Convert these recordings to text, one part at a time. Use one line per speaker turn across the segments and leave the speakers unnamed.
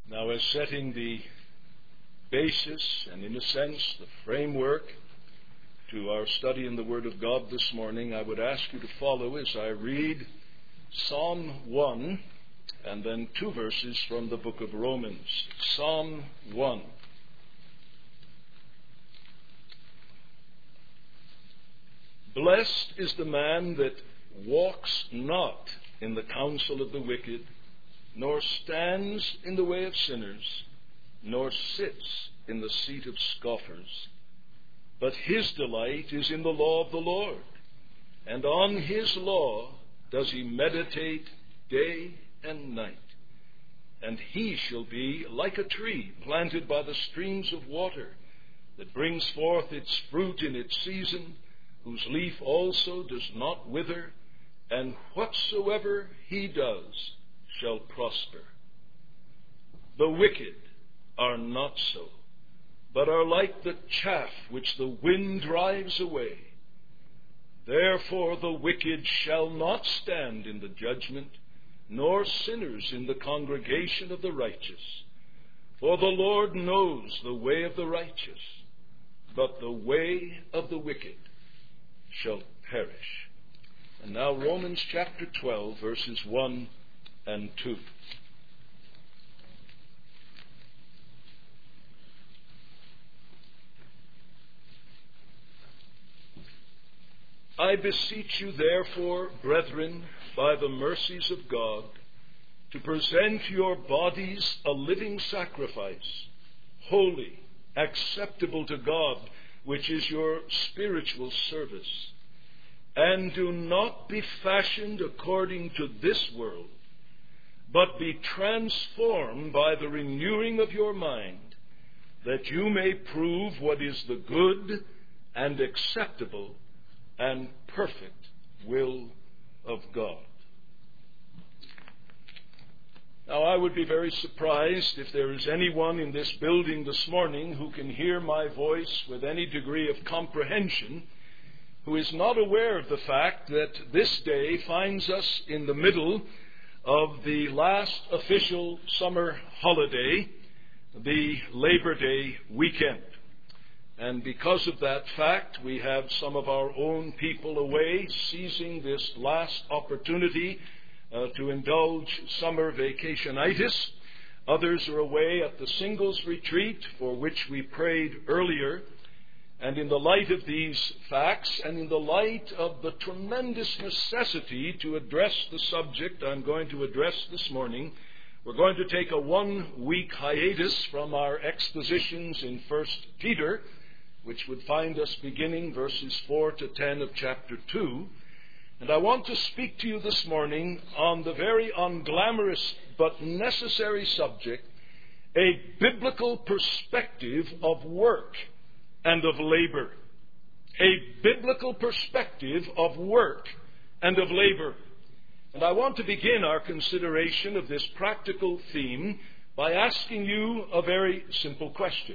Now, as setting the basis and, in a sense, the framework to our study in the Word of God this morning, I would ask you to follow as I read Psalm 1 and then 2 verses from the book of Romans. Psalm 1. Blessed is the man that walks not in the counsel of the wicked, nor stands in the way of sinners, nor sits in the seat of scoffers. But his delight is in the law of the Lord, and on his law does he meditate day and night. And he shall be like a tree planted by the streams of water, that brings forth its fruit in its season, whose leaf also does not wither, and whatsoever he does shall prosper. The wicked are not so, but are like the chaff which the wind drives away. Therefore the wicked shall not stand in the judgment, nor sinners in the congregation of the righteous. For the Lord knows the way of the righteous, but the way of the wicked shall perish. And now Romans chapter 12, verses 1 and 2. I beseech you, therefore, brethren, by the mercies of God, to present your bodies a living sacrifice, holy, acceptable to God, which is your spiritual service. And do not be fashioned according to this world, but be transformed by the renewing of your mind, that you may prove what is the good and acceptable and perfect will of God. Now, I would be very surprised if there is anyone in this building this morning who can hear my voice with any degree of comprehension who is not aware of the fact that this day finds us in the middle of the last official summer holiday, the Labor Day weekend. And because of that fact, we have some of our own people away, seizing this last opportunity to indulge summer vacationitis. Others are away at the singles retreat for which we prayed earlier. And in the light of these facts, and in the light of the tremendous necessity to address the subject I'm going to address this morning, we're going to take a 1-week hiatus from our expositions in 1 Peter, which would find us beginning verses 4 to 10 of chapter 2. And I want to speak to you this morning on the very unglamorous but necessary subject, a biblical perspective of work and of labor. A biblical perspective of work and of labor. And I want to begin our consideration of this practical theme by asking you a very simple question.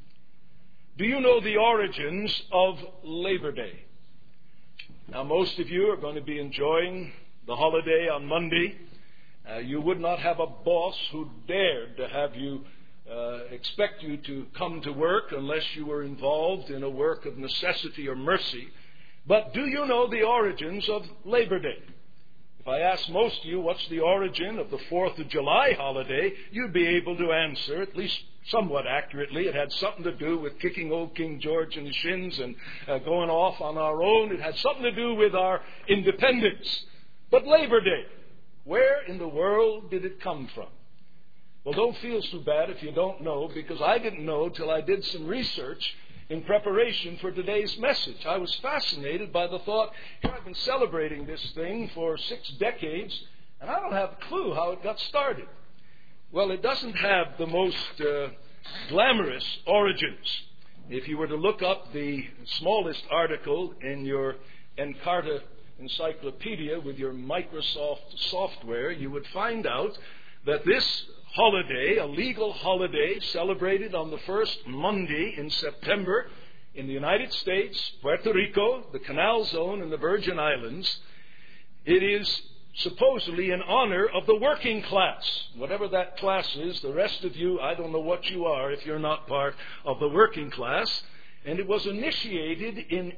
Do you know the origins of Labor Day? Now, most of you are going to be enjoying the holiday on Monday. You would not have a boss who dared to have you expect you to come to work unless you were involved in a work of necessity or mercy. But do you know the origins of Labor Day? If I ask most of you what's the origin of the 4th of July holiday, you'd be able to answer, at least somewhat accurately. It had something to do with kicking old King George in the shins and going off on our own. It had something to do with our independence. But Labor Day, where in the world did it come from? Well, don't feel so bad if you don't know, because I didn't know till I did some research in preparation for today's message. I was fascinated by the thought, here I've been celebrating this thing for 6 decades, and I don't have a clue how it got started. Well, it doesn't have the most glamorous origins. If you were to look up the smallest article in your Encarta encyclopedia with your Microsoft software, you would find out that this holiday, a legal holiday celebrated on the first Monday in September in the United States, Puerto Rico, the Canal Zone, and the Virgin Islands, it is supposedly in honor of the working class. Whatever that class is, the rest of you, I don't know what you are if you're not part of the working class. And it was initiated in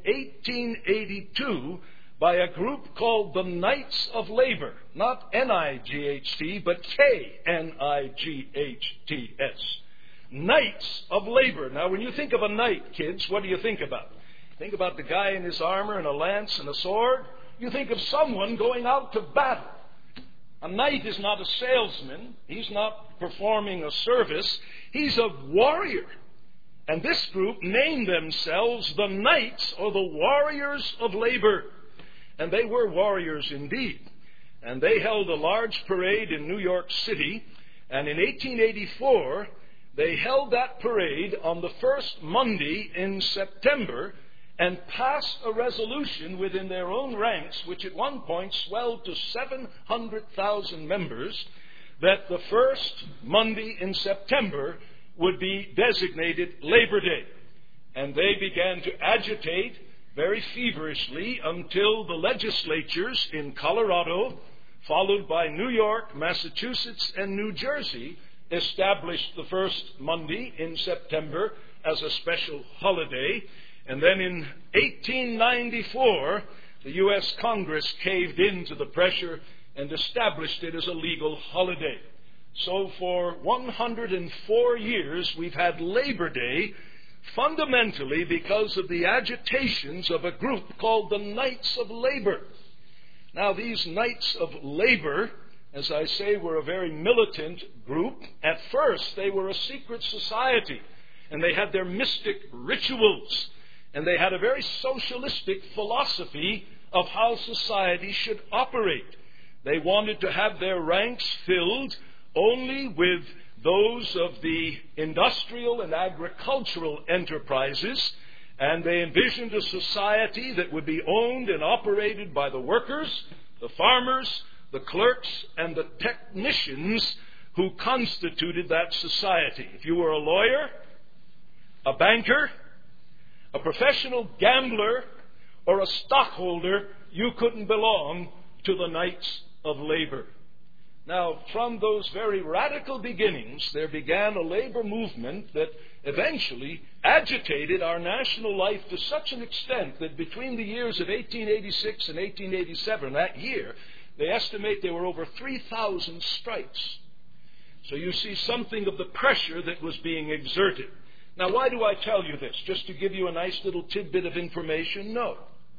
1882 by a group called the Knights of Labor. Not N-I-G-H-T, but K-N-I-G-H-T-S. Knights of Labor. Now, when you think of a knight, kids, what do you think about? Think about the guy in his armor and a lance and a sword. You think of someone going out to battle. A knight is not a salesman. He's not performing a service. He's a warrior. And this group named themselves the Knights or the Warriors of Labor. And they were warriors indeed. And they held a large parade in New York City. And in 1884, they held that parade on the first Monday in September and passed a resolution within their own ranks, which at one point swelled to 700,000 members, that the first Monday in September would be designated Labor Day. And they began to agitate very feverishly until the legislatures in Colorado, followed by New York, Massachusetts, and New Jersey, established the first Monday in September as a special holiday. And then in 1894, the U.S. Congress caved in to the pressure and established it as a legal holiday. So for 104 years, we've had Labor Day, fundamentally because of the agitations of a group called the Knights of Labor. Now, these Knights of Labor, as I say, were a very militant group. At first, they were a secret society, and they had their mystic rituals, and they had a very socialistic philosophy of how society should operate. They wanted to have their ranks filled only with those of the industrial and agricultural enterprises, and they envisioned a society that would be owned and operated by the workers, the farmers, the clerks, and the technicians who constituted that society. If you were a lawyer, a banker, a professional gambler, or a stockholder, you couldn't belong to the Knights of Labor. Now, from those very radical beginnings, there began a labor movement that eventually agitated our national life to such an extent that between the years of 1886 and 1887, that year, they estimate there were over 3,000 strikes. So you see something of the pressure that was being exerted. Now, why do I tell you this? Just to give you a nice little tidbit of information? No.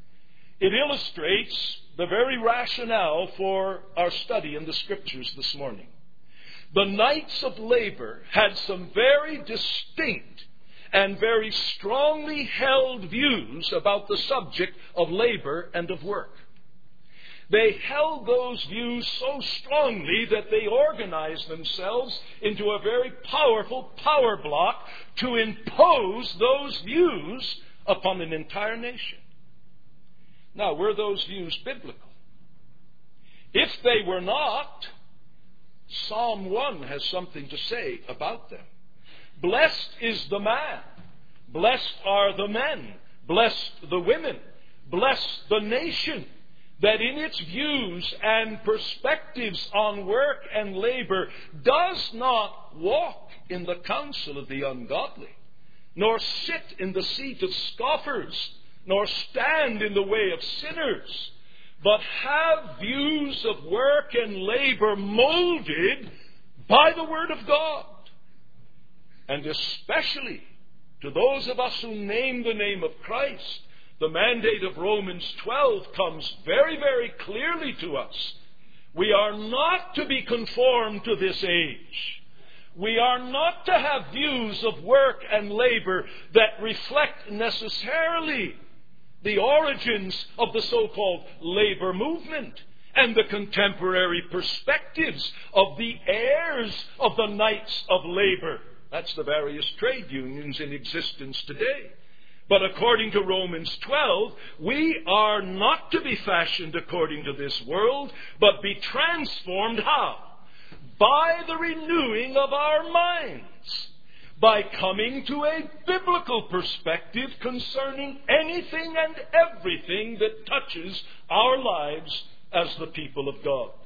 It illustrates the very rationale for our study in the Scriptures this morning. The Knights of Labor had some very distinct and very strongly held views about the subject of labor and of work. They held those views so strongly that they organized themselves into a very powerful power block to impose those views upon an entire nation. Now, were those views biblical? If they were not, Psalm 1 has something to say about them. Blessed is the man, blessed are the men, blessed the women, blessed the nation, that in its views and perspectives on work and labor does not walk in the counsel of the ungodly, nor sit in the seat of scoffers, nor stand in the way of sinners, but have views of work and labor molded by the Word of God. And especially to those of us who name the name of Christ, the mandate of Romans 12 comes very, very clearly to us. We are not to be conformed to this age. We are not to have views of work and labor that reflect necessarily the origins of the so-called labor movement and the contemporary perspectives of the heirs of the Knights of Labor. That's the various trade unions in existence today. But according to Romans 12, we are not to be fashioned according to this world, but be transformed how? By the renewing of our minds. By coming to a biblical perspective concerning anything and everything that touches our lives as the people of God.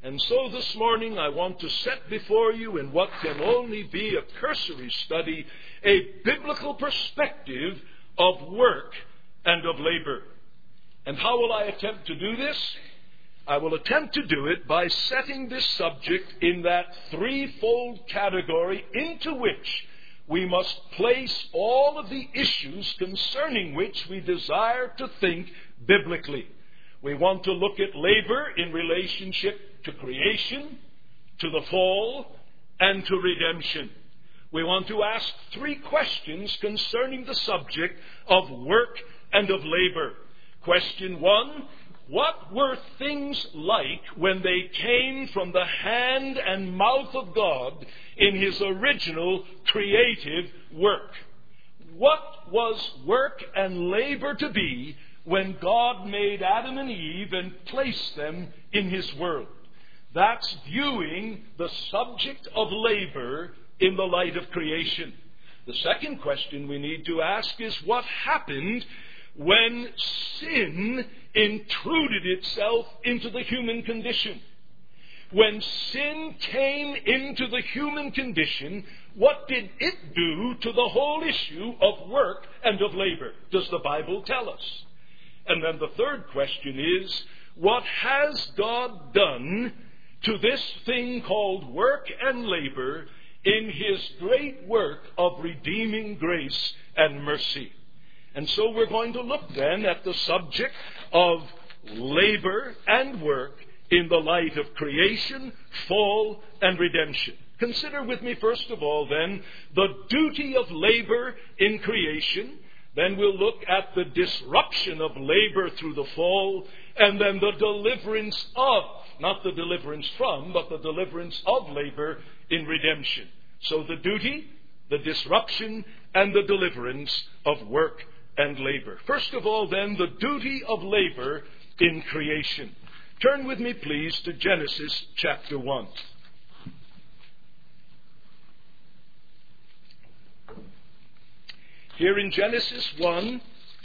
And so this morning I want to set before you, in what can only be a cursory study, a biblical perspective of work and of labor. And how will I attempt to do this? I will attempt to do it by setting this subject in that threefold category into which we must place all of the issues concerning which we desire to think biblically. We want to look at labor in relationship to creation, to the fall, and to redemption. We want to ask three questions concerning the subject of work and of labor. Question 1, what were things like when they came from the hand and mouth of God in His original creative work? What was work and labor to be when God made Adam and Eve and placed them in His world? That's viewing the subject of labor in the light of creation. The second question we need to ask is, what happened when sin intruded itself into the human condition? When sin came into the human condition, what did it do to the whole issue of work and of labor? Does the Bible tell us? And then the third question is, what has God done to this thing called work and labor in His great work of redeeming grace and mercy? And so we're going to look then at the subject of labor and work in the light of creation, fall, and redemption. Consider with me first of all then the duty of labor in creation. Then we'll look at the disruption of labor through the fall, and then the deliverance of, not the deliverance from, but the deliverance of labor in redemption. So the duty, the disruption, and the deliverance of work and labor. First of all, then, the duty of labor in creation. Turn with me, please, to Genesis chapter 1. Here in Genesis 1,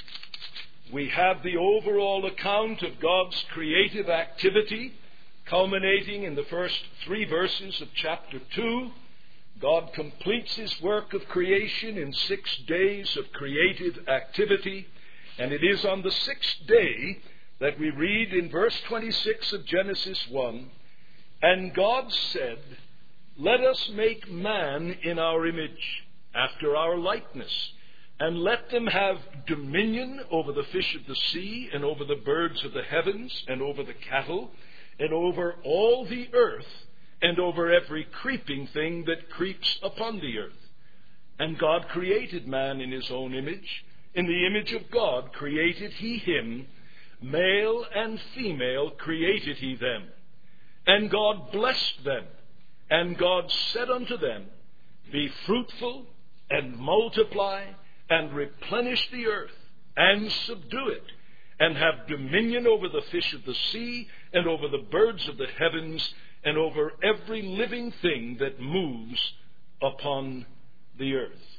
we have the overall account of God's creative activity, culminating in the first 3 verses of chapter 2. God completes His work of creation in 6 days of creative activity. And it is on the 6th day that we read in verse 26 of Genesis 1, "And God said, Let us make man in our image, after our likeness, and let them have dominion over the fish of the sea, and over the birds of the heavens, and over the cattle, and over all the earth, and over every creeping thing that creeps upon the earth. And God created man in His own image. In the image of God created He him. Male and female created He them. And God blessed them. And God said unto them, Be fruitful, and multiply, and replenish the earth, and subdue it, and have dominion over the fish of the sea, and over the birds of the heavens, and over every living thing that moves upon the earth."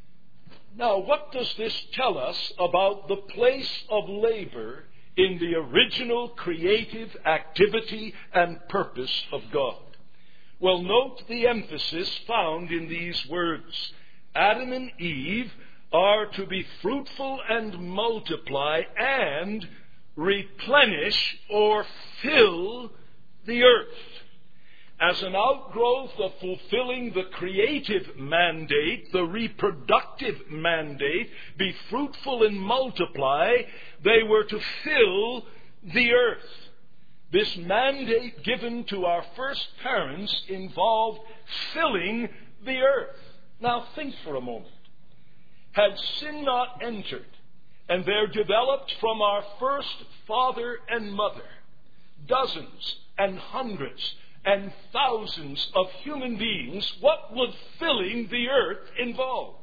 Now, what does this tell us about the place of labor in the original creative activity and purpose of God? Well, note the emphasis found in these words. Adam and Eve are to be fruitful and multiply and replenish or fill the earth. As an outgrowth of fulfilling the creative mandate, the reproductive mandate, be fruitful and multiply, they were to fill the earth. This mandate given to our first parents involved filling the earth. Now think for a moment. Had sin not entered, and there developed from our first father and mother dozens and hundreds and thousands of human beings, what would filling the earth involve?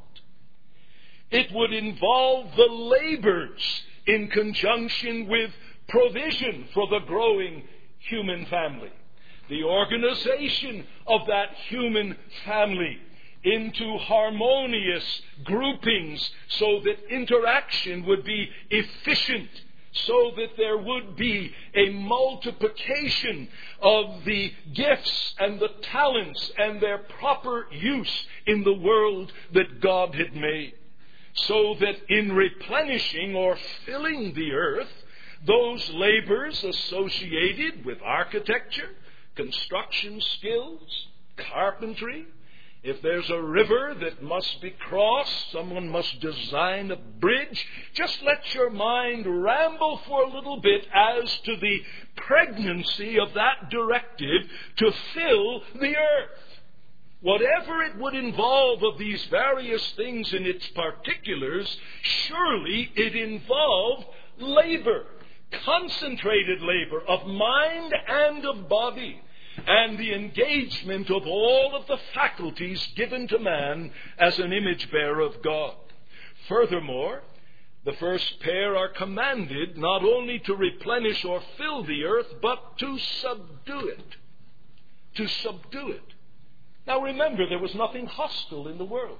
It would involve the labors in conjunction with provision for the growing human family, the organization of that human family into harmonious groupings so that interaction would be efficient, so that there would be a multiplication of the gifts and the talents and their proper use in the world that God had made. So that in replenishing or filling the earth, those labors associated with architecture, construction skills, carpentry, if there's a river that must be crossed, someone must design a bridge. Just let your mind ramble for a little bit as to the pregnancy of that directive to fill the earth. Whatever it would involve of these various things in its particulars, surely it involved labor, concentrated labor of mind and of body, and the engagement of all of the faculties given to man as an image bearer of God. Furthermore, the first pair are commanded not only to replenish or fill the earth, but to subdue it. To subdue it. Now remember, there was nothing hostile in the world.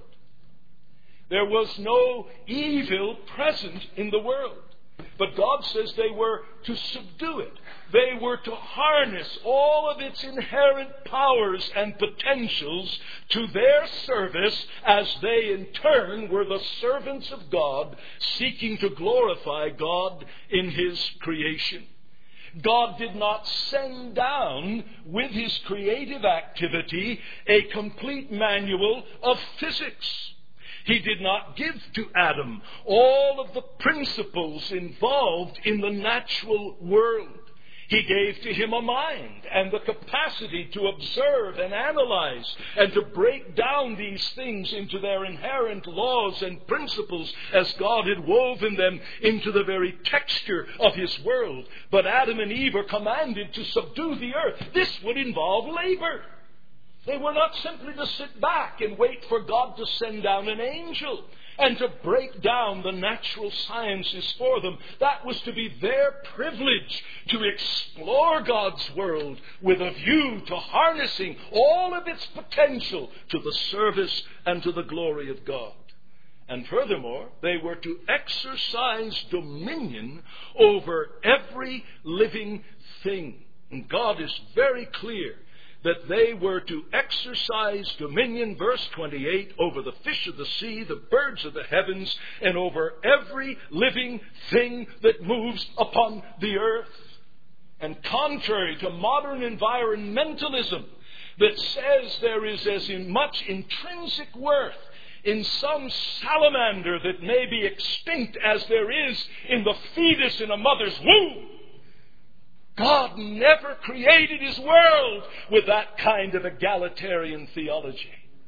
There was no evil present in the world. But God says they were to subdue it. They were to harness all of its inherent powers and potentials to their service, as they in turn were the servants of God, seeking to glorify God in His creation. God did not send down with His creative activity a complete manual of physics. He did not give to Adam all of the principles involved in the natural world. He gave to him a mind and the capacity to observe and analyze and to break down these things into their inherent laws and principles as God had woven them into the very texture of His world. But Adam and Eve are commanded to subdue the earth. This would involve labor. They were not simply to sit back and wait for God to send down an angel and to break down the natural sciences for them. That was to be their privilege, to explore God's world with a view to harnessing all of its potential to the service and to the glory of God. And furthermore, they were to exercise dominion over every living thing. And God is very clear that they were to exercise dominion, verse 28, over the fish of the sea, the birds of the heavens, and over every living thing that moves upon the earth. And contrary to modern environmentalism that says there is as much intrinsic worth in some salamander that may be extinct as there is in the fetus in a mother's womb, God never created His world with that kind of egalitarian theology.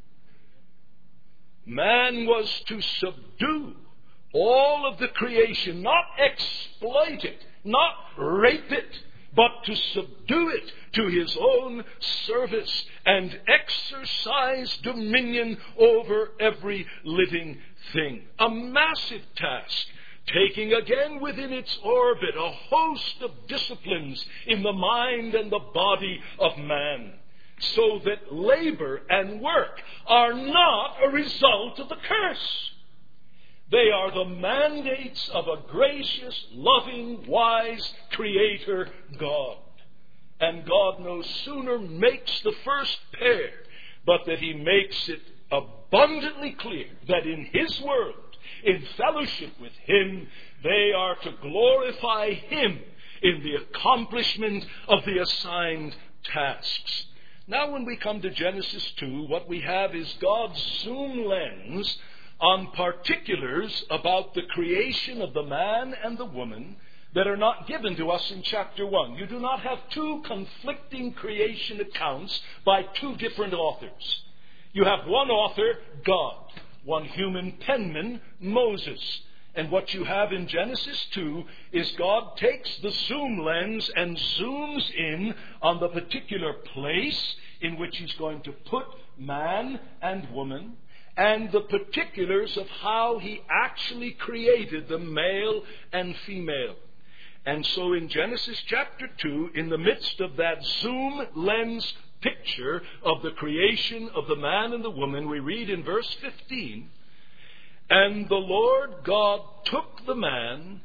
Man was to subdue all of the creation, not exploit it, not rape it, but to subdue it to His own service and exercise dominion over every living thing. A massive task, taking again within its orbit a host of disciplines in the mind and the body of man, so that labor and work are not a result of the curse. They are the mandates of a gracious, loving, wise Creator God. And God no sooner makes the first pair, but that He makes it abundantly clear that in His world, in fellowship with Him, they are to glorify Him in the accomplishment of the assigned tasks. Now when we come to Genesis 2, what we have is God's zoom lens on particulars about the creation of the man and the woman that are not given to us in chapter 1. You do not have two conflicting creation accounts by two different authors. You have one author, God. One human penman, Moses. And what you have in Genesis 2 is God takes the zoom lens and zooms in on the particular place in which He's going to put man and woman, and the particulars of how He actually created them, male and female. And so in Genesis chapter 2, in the midst of that zoom lens picture of the creation of the man and the woman, we read in verse 15, "And the Lord God took the man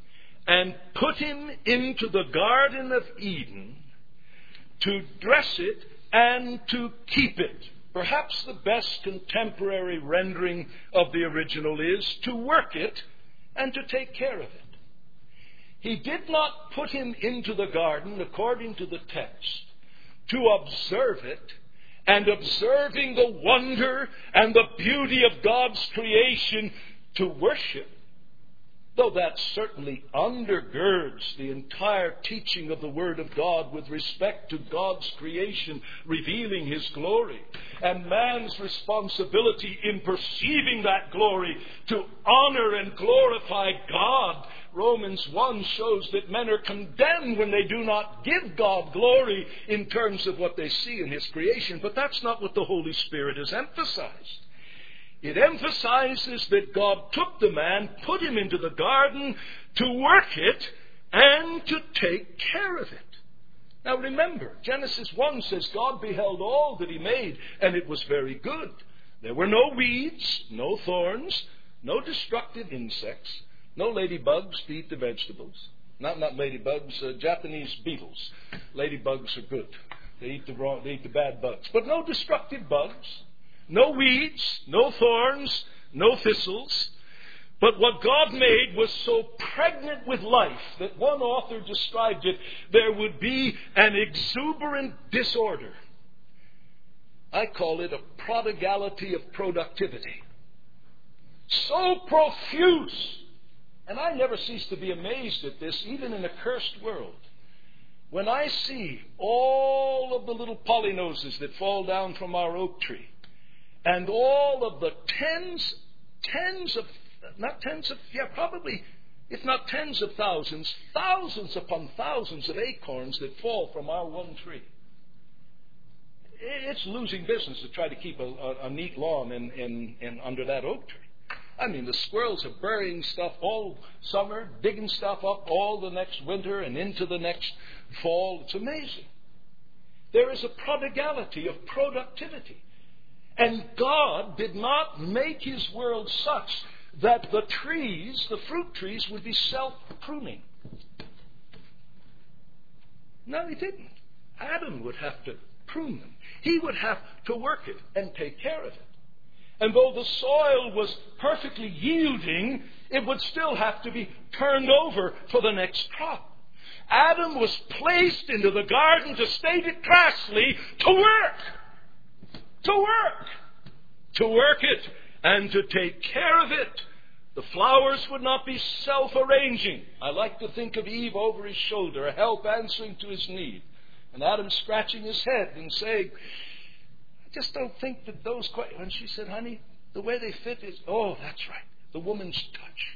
and put him into the Garden of Eden to dress it and to keep it. Perhaps the best contemporary rendering of the original is to work it and to take care of it. He did not put him into the garden, according to the text, to observe it, and observing the wonder and the beauty of God's creation, to worship, though that certainly undergirds the entire teaching of the Word of God with respect to God's creation, revealing His glory, and man's responsibility in perceiving that glory to honor and glorify God. Romans 1 shows that men are condemned when they do not give God glory in terms of what they see in His creation. But that's not what the Holy Spirit has emphasized. It emphasizes that God took the man, put him into the garden to work it and to take care of it. Now remember, Genesis 1 says God beheld all that He made, and it was very good. There were no weeds, no thorns, no destructive insects, no ladybugs to eat the vegetables. Not ladybugs, Japanese beetles. Ladybugs are good. They eat the bad bugs. But no destructive bugs. No weeds, no thorns, no thistles. But what God made was so pregnant with life that one author described it, there would be an exuberant disorder. I call it a prodigality of productivity. So profuse. And I never cease to be amazed at this, even in a cursed world. When I see all of the little polynoses that fall down from our oak tree, and all of the probably, if not tens of thousands, thousands upon thousands of acorns that fall from our one tree. It's losing business to try to keep a neat lawn in under that oak tree. I mean, the squirrels are burying stuff all summer, digging stuff up all the next winter and into the next fall. It's amazing. There is a prodigality of productivity. And God did not make His world such that the trees, the fruit trees, would be self-pruning. No, He didn't. Adam would have to prune them. He would have to work it and take care of it. And though the soil was perfectly yielding, it would still have to be turned over for the next crop. Adam was placed into the garden, to state it crassly, to work. To work it and to take care of it. The flowers would not be self-arranging. I like to think of Eve over his shoulder, a help answering to his need. And Adam scratching his head and saying, I just don't think that those quite... And she said, honey, the way they fit is... Oh, that's right. The woman's touch.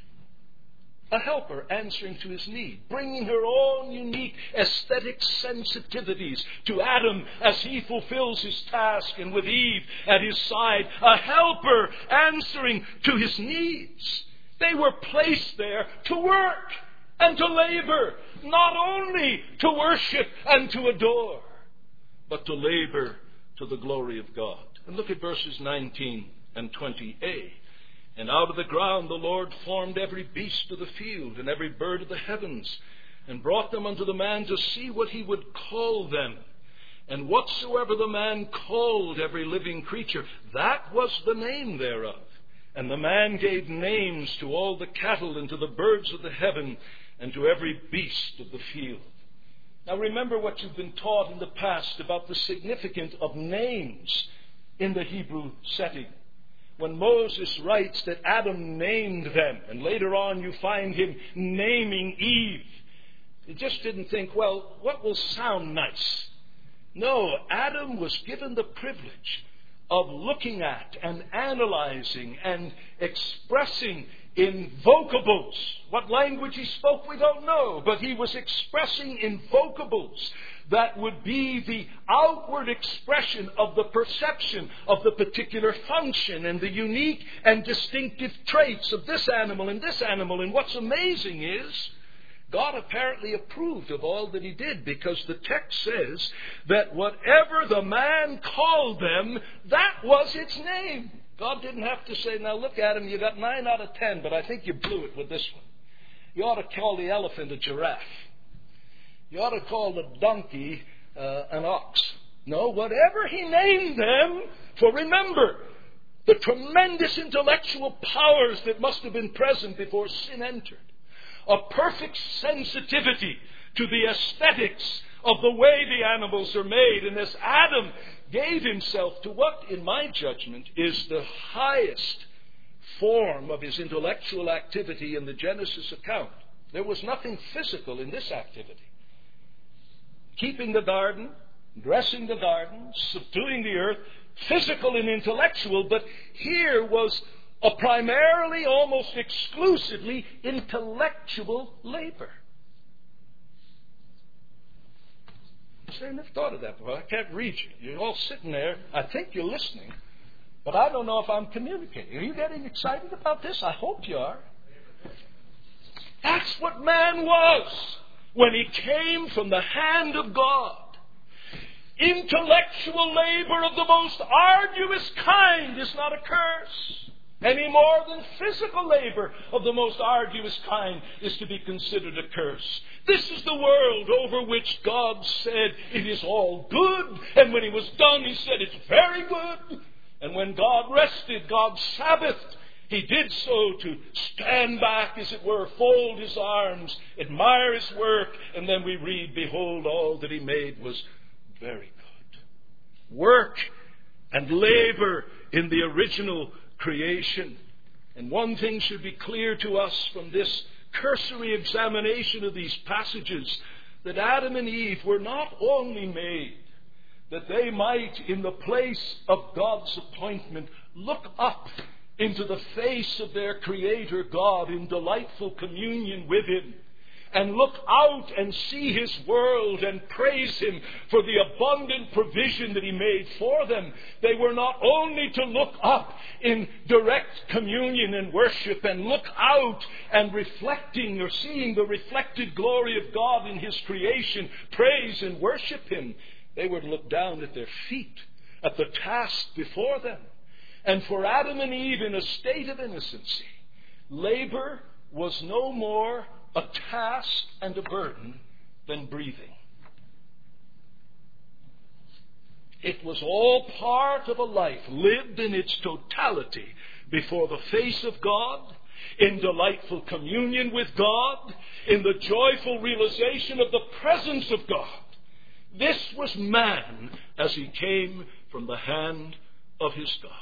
A helper answering to his need, bringing her own unique aesthetic sensitivities to Adam as he fulfills his task, and with Eve at his side, a helper answering to his needs. They were placed there to work and to labor, not only to worship and to adore, but to labor to the glory of God. And look at verses 19 and 20a. And out of the ground the Lord formed every beast of the field and every bird of the heavens, and brought them unto the man to see what he would call them. And whatsoever the man called every living creature, that was the name thereof. And the man gave names to all the cattle and to the birds of the heaven and to every beast of the field. Now remember what you've been taught in the past about the significance of names in the Hebrew setting. When Moses writes that Adam named them, and later on you find him naming Eve, he just didn't think, well, what will sound nice? No, Adam was given the privilege of looking at and analyzing and expressing in vocables. What language he spoke, we don't know, but he was expressing in vocables that would be the outward expression of the perception of the particular function and the unique and distinctive traits of this animal and this animal. And what's amazing is God apparently approved of all that he did, because the text says that whatever the man called them, that was its name. God didn't have to say, now look, Adam, you got 9 out of 10, but I think you blew it with this one. You ought to call the elephant a giraffe. You ought to call the donkey an ox. No, whatever he named them, for remember, the tremendous intellectual powers that must have been present before sin entered. A perfect sensitivity to the aesthetics of the way the animals are made. And as Adam gave himself to what, in my judgment, is the highest form of his intellectual activity in the Genesis account, there was nothing physical in this activity. Keeping the garden, dressing the garden, subduing the earth, physical and intellectual, but here was a primarily, almost exclusively, intellectual labor. I never thought of that before. I can't read you. You're all sitting there. I think you're listening, but I don't know if I'm communicating. Are you getting excited about this? I hope you are. That's what man was when he came from the hand of God. Intellectual labor of the most arduous kind is not a curse, any more than physical labor of the most arduous kind is to be considered a curse. This is the world over which God said it is all good, and when he was done he said it's very good. And when God rested, God Sabbathed, he did so to stand back, as it were, fold his arms, admire his work, and then we read, behold, all that he made was very good. Work and labor in the original creation. And one thing should be clear to us from this cursory examination of these passages, that Adam and Eve were not only made that they might, in the place of God's appointment, look up into the face of their Creator God in delightful communion with him, and look out and see his world and praise him for the abundant provision that he made for them. They were not only to look up in direct communion and worship and look out and reflecting or seeing the reflected glory of God in his creation, praise and worship him. They were to look down at their feet, at the task before them. And for Adam and Eve, in a state of innocency, labor was no more a task and a burden than breathing. It was all part of a life lived in its totality before the face of God, in delightful communion with God, in the joyful realization of the presence of God. This was man as he came from the hand of his God.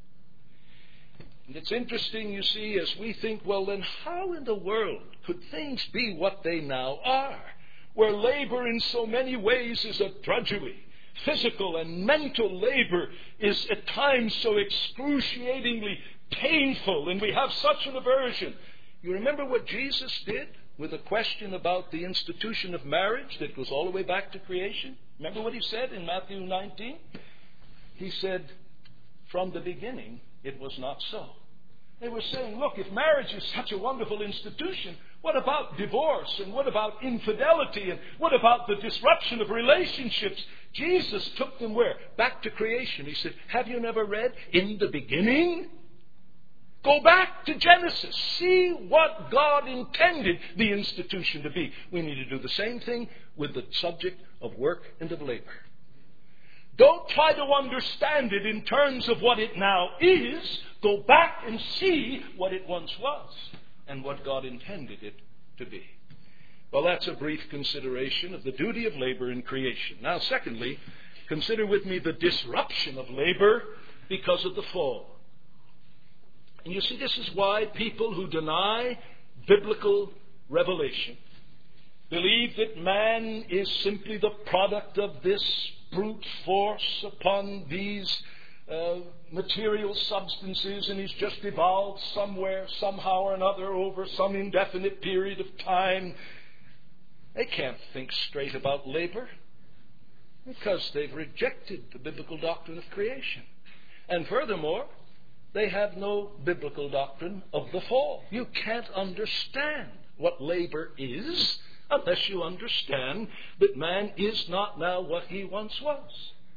And it's interesting, you see, as we think, well, then how in the world could things be what they now are, where labor in so many ways is a drudgery? Physical and mental labor is at times so excruciatingly painful, and we have such an aversion. You remember what Jesus did with a question about the institution of marriage that goes all the way back to creation? Remember what he said in Matthew 19? He said, from the beginning, it was not so. They were saying, look, if marriage is such a wonderful institution, what about divorce? And what about infidelity? And what about the disruption of relationships? Jesus took them where? Back to creation. He said, have you never read, in the beginning? Go back to Genesis. See what God intended the institution to be. We need to do the same thing with the subject of work and of labor. Don't try to understand it in terms of what it now is. Go back and see what it once was and what God intended it to be. Well, that's a brief consideration of the duty of labor in creation. Now, secondly, consider with me the disruption of labor because of the fall. And you see, this is why people who deny biblical revelation believe that man is simply the product of this brute force upon these material substances, and he's just evolved somewhere, somehow or another, over some indefinite period of time. They can't think straight about labor because they've rejected the biblical doctrine of creation. And furthermore, they have no biblical doctrine of the fall. You can't understand what labor is unless you understand that man is not now what he once was.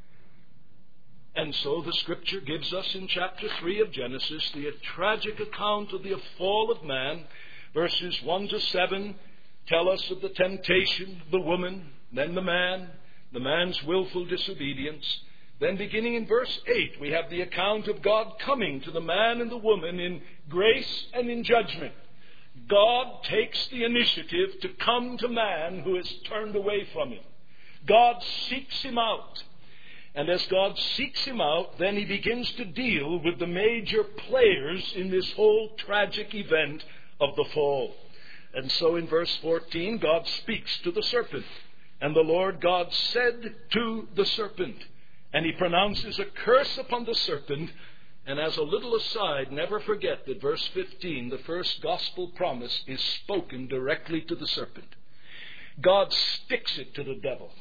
And so the Scripture gives us in chapter 3 of Genesis the tragic account of the fall of man, Verses 1 to 7 tell us of the temptation of the woman, then the man's willful disobedience. Then beginning in verse 8, we have the account of God coming to the man and the woman in grace and in judgment. God takes the initiative to come to man who has turned away from him. God seeks him out. And as God seeks him out, then he begins to deal with the major players in this whole tragic event of the fall. And so in verse 14, God speaks to the serpent. And the Lord God said to the serpent, and he pronounces a curse upon the serpent. And as a little aside, never forget that verse 15, the first gospel promise, is spoken directly to the serpent. God sticks it to the devil.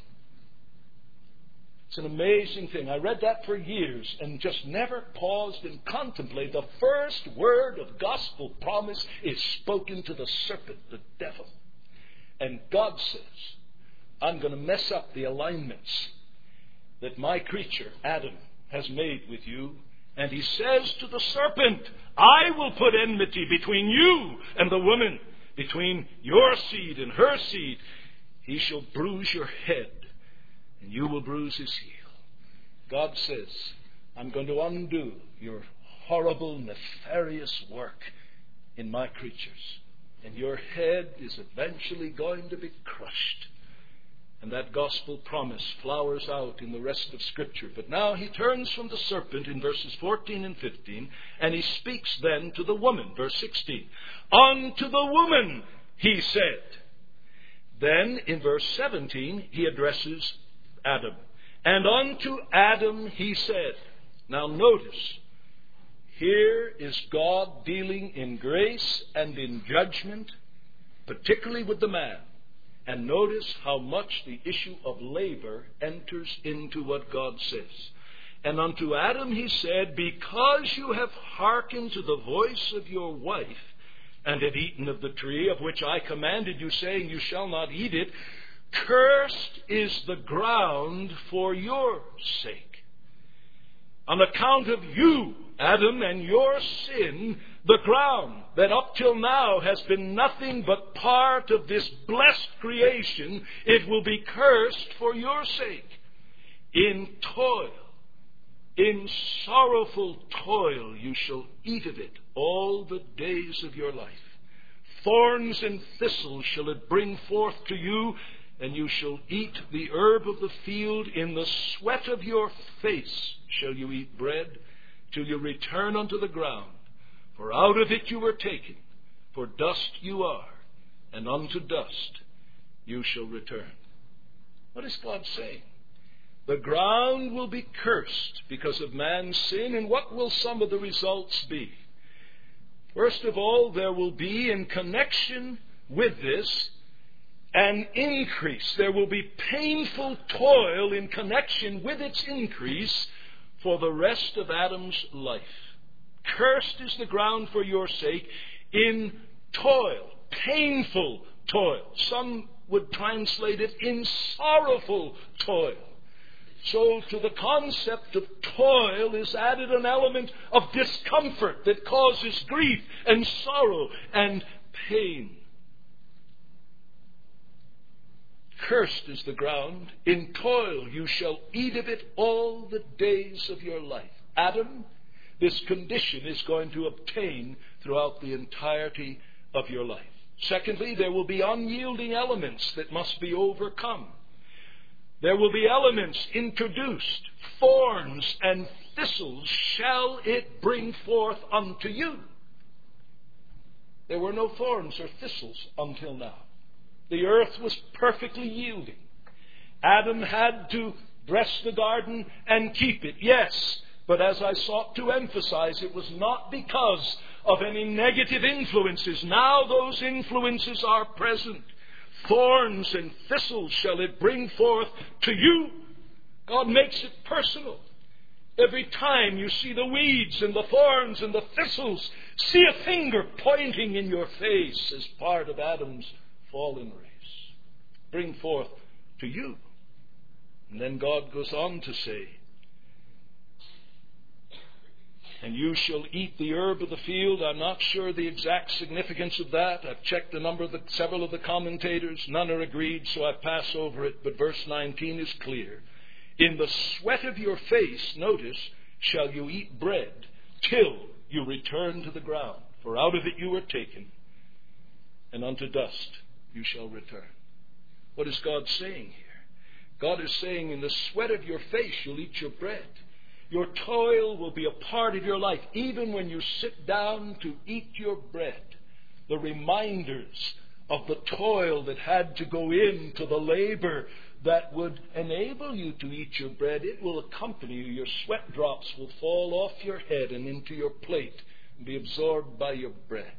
It's an amazing thing. I read that for years and just never paused and contemplated. The first word of gospel promise is spoken to the serpent, the devil. And God says, I'm going to mess up the alignments that my creature, Adam, has made with you. And he says to the serpent, I will put enmity between you and the woman, between your seed and her seed. He shall bruise your head, and you will bruise his heel. God says, I'm going to undo your horrible, nefarious work in my creatures. And your head is eventually going to be crushed. And that gospel promise flowers out in the rest of Scripture. But now he turns from the serpent in verses 14 and 15, and he speaks then to the woman. Verse 16, unto the woman he said. Then in verse 17 he addresses Adam. And unto Adam he said. Now notice, here is God dealing in grace and in judgment, particularly with the man. And notice how much the issue of labor enters into what God says. And unto Adam he said, because you have hearkened to the voice of your wife, and have eaten of the tree of which I commanded you, saying, you shall not eat it, cursed is the ground for your sake. On account of you, Adam, and your sin, the ground that up till now has been nothing but part of this blessed creation, it will be cursed for your sake. In toil, in sorrowful toil, you shall eat of it all the days of your life. Thorns and thistles shall it bring forth to you, and you shall eat the herb of the field. In the sweat of your face shall you eat bread, till you return unto the ground. For out of it you were taken, for dust you are, and unto dust you shall return. What is God saying? The ground will be cursed because of man's sin, and what will some of the results be? First of all, there will be, in connection with this, an increase. There will be painful toil in connection with its increase for the rest of Adam's life. Cursed is the ground for your sake in toil, painful toil. Some would translate it in sorrowful toil. So to the concept of toil is added an element of discomfort that causes grief and sorrow and pain. Cursed is the ground, in toil you shall eat of it all the days of your life. Adam, this condition is going to obtain throughout the entirety of your life. Secondly, there will be unyielding elements that must be overcome. There will be elements introduced. Thorns and thistles shall it bring forth unto you. There were no thorns or thistles until now. The earth was perfectly yielding. Adam had to dress the garden and keep it, yes. But as I sought to emphasize, it was not because of any negative influences. Now those influences are present. Thorns and thistles shall it bring forth to you. God makes it personal. Every time you see the weeds and the thorns and the thistles, see a finger pointing in your face as part of Adam's fallen race. Bring forth to you. And then God goes on to say, And you shall eat the herb of the field. I'm not sure the exact significance of that. I've checked several of the commentators. None are agreed, so I pass over it. But verse 19 is clear. In the sweat of your face, notice, shall you eat bread till you return to the ground. For out of it you were taken, and unto dust you shall return. What is God saying here? God is saying, in the sweat of your face you'll eat your bread. Your toil will be a part of your life. Even when you sit down to eat your bread, the reminders of the toil that had to go into the labor that would enable you to eat your bread, it will accompany you. Your sweat drops will fall off your head and into your plate and be absorbed by your bread.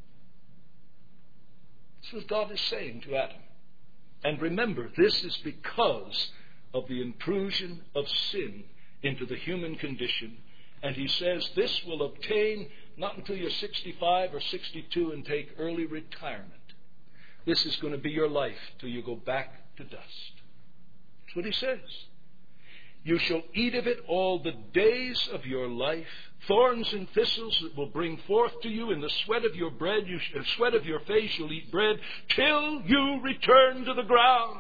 That's what God is saying to Adam. And remember, this is because of the intrusion of sin into the human condition. And he says this will obtain not until you're 65 or 62 and take early retirement. This is going to be your life till you go back to dust. That's what he says. You shall eat of it all the days of your life. Thorns and thistles that will bring forth to you in the sweat of your bread, sweat of your face you'll eat bread till you return to the ground.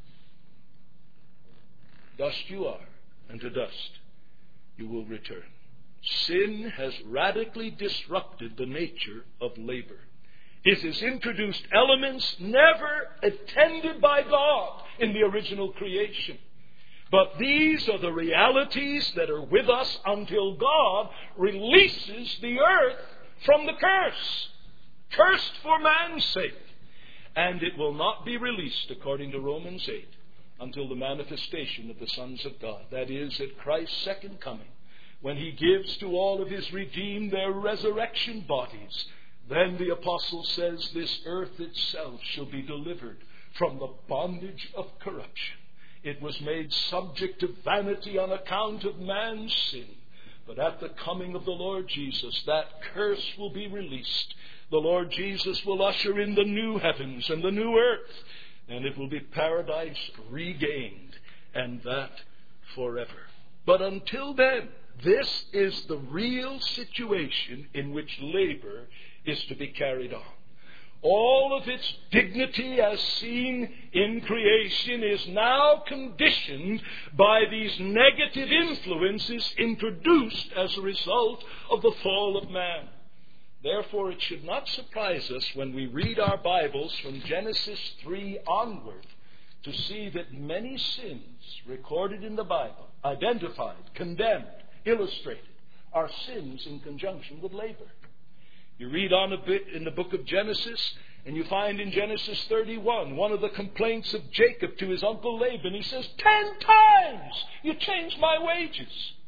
Dust you are, and to dust you will return. Sin has radically disrupted the nature of labor. It has introduced elements never intended by God in the original creation. But these are the realities that are with us until God releases the earth from the curse. Cursed for man's sake. And it will not be released, according to Romans 8, until the manifestation of the sons of God. That is, at Christ's second coming, when he gives to all of his redeemed their resurrection bodies. Then the apostle says this earth itself shall be delivered from the bondage of corruption. It was made subject to vanity on account of man's sin. But at the coming of the Lord Jesus, that curse will be released. The Lord Jesus will usher in the new heavens and the new earth. And it will be paradise regained. And that forever. But until then, this is the real situation in which labor is to be carried on. All of its dignity as seen in creation is now conditioned by these negative influences introduced as a result of the fall of man. Therefore, it should not surprise us when we read our Bibles from Genesis 3 onward to see that many sins recorded in the Bible, identified, condemned, illustrated, are sins in conjunction with labor. You read on a bit in the book of Genesis, and you find in Genesis 31, one of the complaints of Jacob to his uncle Laban. He says, 10 times you changed my wages.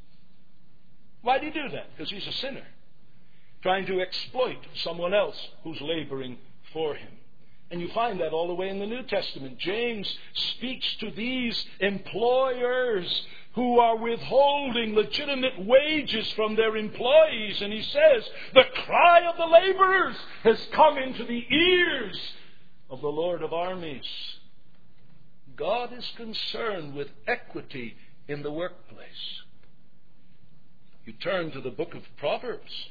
Why did he do that? Because he's a sinner, trying to exploit someone else who's laboring for him. And you find that all the way in the New Testament. James speaks to these employers who are withholding legitimate wages from their employees. And he says, the cry of the laborers has come into the ears of the Lord of armies. God is concerned with equity in the workplace. You turn to the book of Proverbs,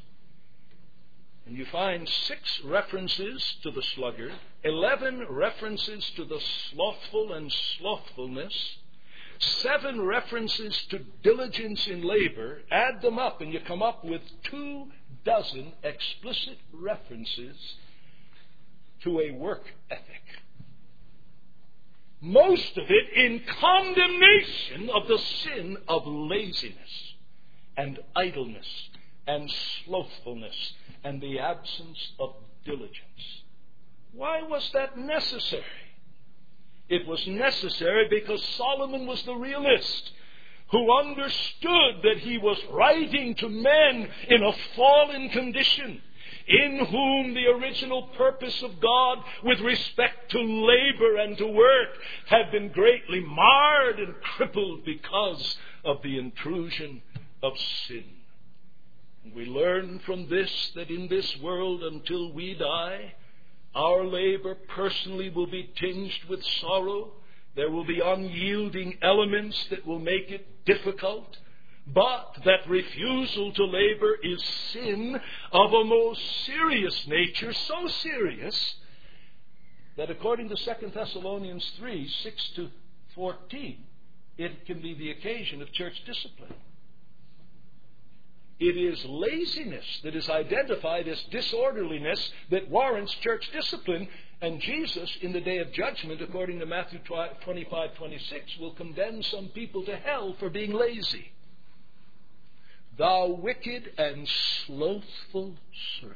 and you find 6 references to the sluggard, 11 references to the slothful and slothfulness, 7 references to diligence in labor. Add them up and you come up with 24 explicit references to a work ethic. Most of it in condemnation of the sin of laziness and idleness and slothfulness and the absence of diligence. Why was that necessary? It was necessary because Solomon was the realist who understood that he was writing to men in a fallen condition, in whom the original purpose of God with respect to labor and to work had been greatly marred and crippled because of the intrusion of sin. And we learn from this that in this world until we die, our labor personally will be tinged with sorrow. There will be unyielding elements that will make it difficult. but that refusal to labor is sin of a most serious nature, so serious that according to 2 Thessalonians 3, 6 to 14, it can be the occasion of church discipline. It is laziness that is identified as disorderliness that warrants church discipline. And Jesus, in the day of judgment, according to Matthew 25:26, will condemn some people to hell for being lazy. Thou wicked and slothful servant.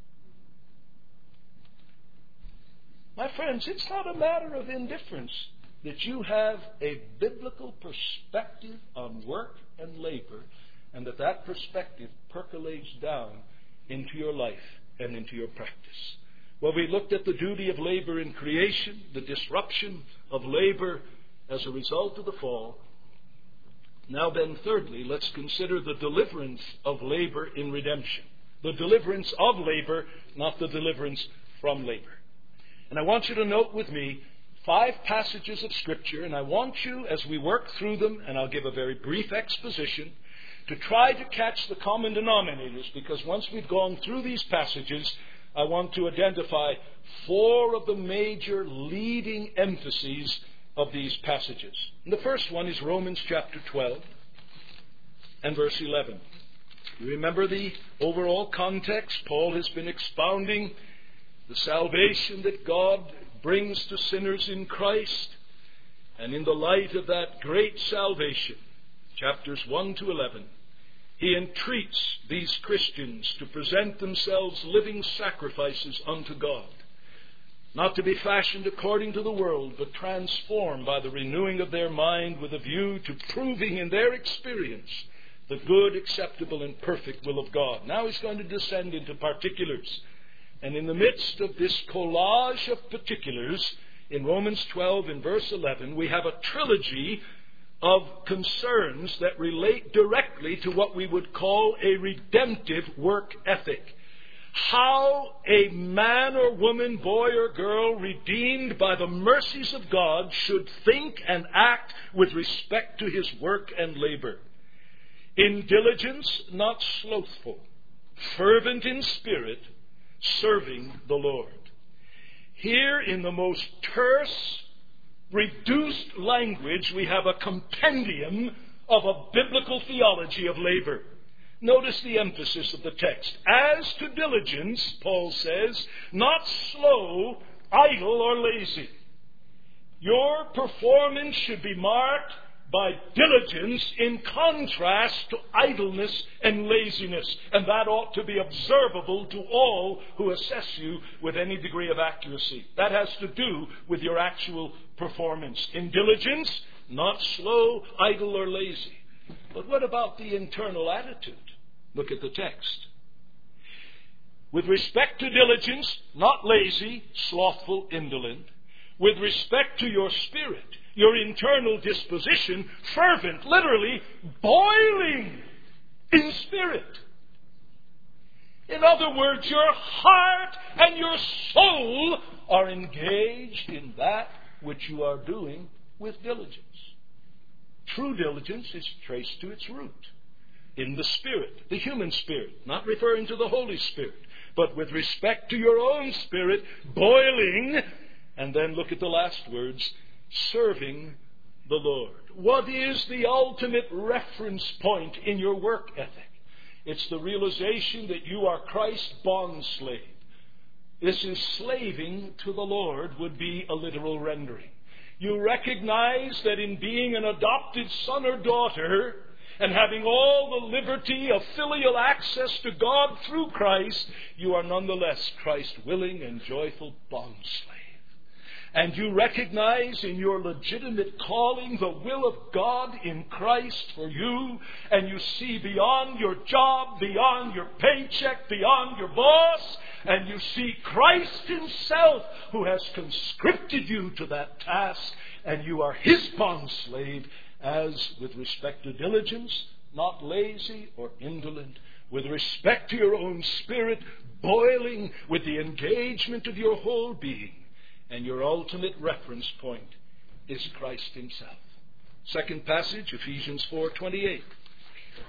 My friends, it's not a matter of indifference that you have a biblical perspective on work and labor, and that perspective percolates down into your life and into your practice. Well, we looked at the duty of labor in creation, the disruption of labor as a result of the fall. Now then, thirdly, let's consider the deliverance of labor in redemption. The deliverance of labor, not the deliverance from labor. And I want you to note with me 5 passages of Scripture, and I want you, as we work through them, and I'll give a very brief exposition, to try to catch the common denominators, because once we've gone through these passages, I want to identify 4 of the major leading emphases of these passages. And the first one is Romans chapter 12 and verse 11. You remember the overall context? Paul has been expounding the salvation that God brings to sinners in Christ. And in the light of that great salvation, chapters 1 to 11, he entreats these Christians to present themselves living sacrifices unto God, not to be fashioned according to the world, but transformed by the renewing of their mind with a view to proving in their experience the good, acceptable, and perfect will of God. Now he's going to descend into particulars. And in the midst of this collage of particulars, in Romans 12 and verse 11, we have a trilogy of concerns that relate directly to what we would call a redemptive work ethic. How a man or woman, boy or girl, redeemed by the mercies of God should think and act with respect to his work and labor. In diligence, not slothful, fervent in spirit, serving the Lord. Here in the most terse, reduced language, we have a compendium of a biblical theology of labor. Notice the emphasis of the text. As to diligence, Paul says, not slow, idle, or lazy. Your performance should be marked by diligence in contrast to idleness and laziness. And that ought to be observable to all who assess you with any degree of accuracy. That has to do with your actual performance. In diligence, not slow, idle, or lazy. But what about the internal attitude? Look at the text. With respect to diligence, not lazy, slothful, indolent. With respect to your spirit, your internal disposition, fervent, literally boiling in spirit. In other words, your heart and your soul are engaged in that which you are doing with diligence. True diligence is traced to its root in the spirit, the human spirit, not referring to the Holy Spirit, but with respect to your own spirit, boiling. And then look at the last words, serving the Lord. What is the ultimate reference point in your work ethic? It's the realization that you are Christ's bondslave. This is slaving to the Lord would be a literal rendering. You recognize that in being an adopted son or daughter and having all the liberty of filial access to God through Christ, you are nonetheless Christ's willing and joyful bondslave. And you recognize in your legitimate calling the will of God in Christ for you, and you see beyond your job, beyond your paycheck, beyond your boss, and you see Christ himself who has conscripted you to that task, and you are his bondslave, as with respect to diligence, not lazy or indolent, with respect to your own spirit, boiling with the engagement of your whole being. And your ultimate reference point is Christ himself. Second passage, Ephesians 4:28.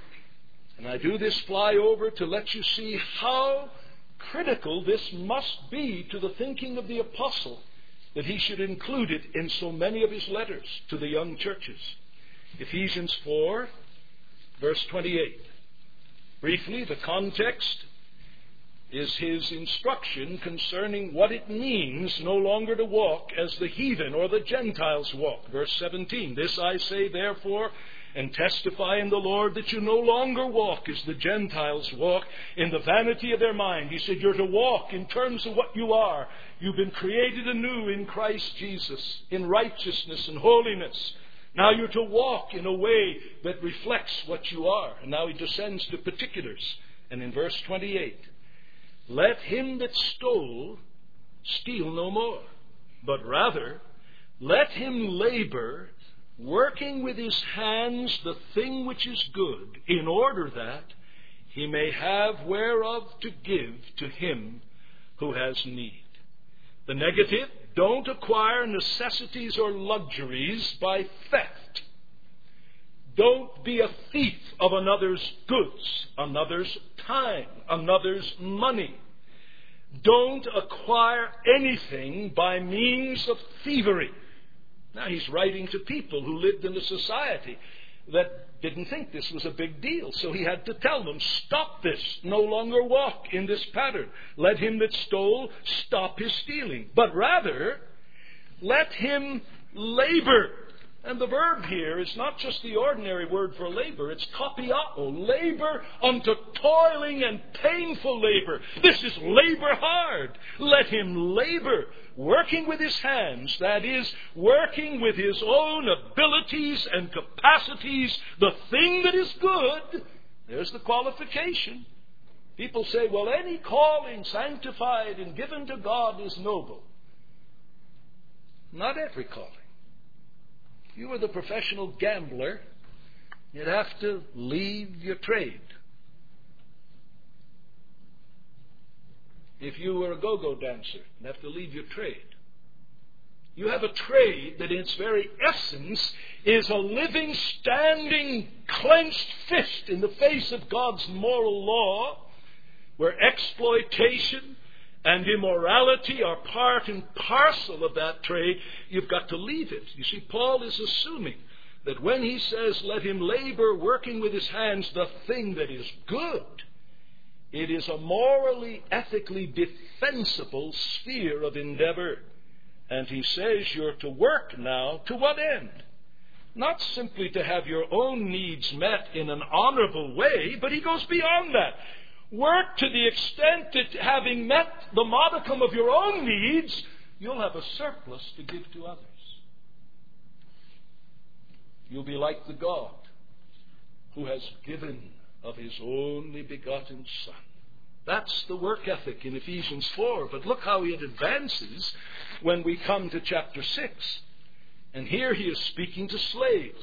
And I do this flyover to let you see how critical this must be to the thinking of the apostle, that he should include it in so many of his letters to the young churches. Ephesians 4, verse 28. Briefly, the context is his instruction concerning what it means no longer to walk as the heathen or the Gentiles walk. Verse 17, this I say therefore, and testify in the Lord, that you no longer walk as the Gentiles walk, in the vanity of their mind. He said you're to walk in terms of what you are. You've been created anew in Christ Jesus, in righteousness and holiness. Now you're to walk in a way that reflects what you are. And now he descends to particulars. And in verse 28, let him that stole steal no more, but rather let him labor, working with his hands the thing which is good, in order that he may have whereof to give to him who has need. The negative, don't acquire necessities or luxuries by theft. Don't be a thief of another's goods, another's time, another's money. Don't acquire anything by means of thievery. Now, he's writing to people who lived in a society that didn't think this was a big deal. So he had to tell them, stop this. No longer walk in this pattern. Let him that stole stop his stealing. But rather, let him labor. And the verb here is not just the ordinary word for labor. It's kopiao, labor unto toiling and painful labor. This is labor hard. Let him labor, working with his hands, that is, working with his own abilities and capacities, the thing that is good. There's the qualification. People say, well, any calling sanctified and given to God is noble. Not every calling. If you were the professional gambler, you'd have to leave your trade. If you were a go-go dancer, you'd have to leave your trade. You have a trade that in its very essence is a living, standing, clenched fist in the face of God's moral law, where exploitation and immorality are part and parcel of that trade. You've got to leave it. You see, Paul is assuming that when he says, let him labor, working with his hands, the thing that is good, it is a morally, ethically defensible sphere of endeavor. And he says you're to work now to what end? Not simply to have your own needs met in an honorable way, but he goes beyond that. Work to the extent that having met the modicum of your own needs, you'll have a surplus to give to others. You'll be like the God who has given of his only begotten Son. That's the work ethic in Ephesians 4. But look how it advances when we come to chapter 6. And here he is speaking to slaves.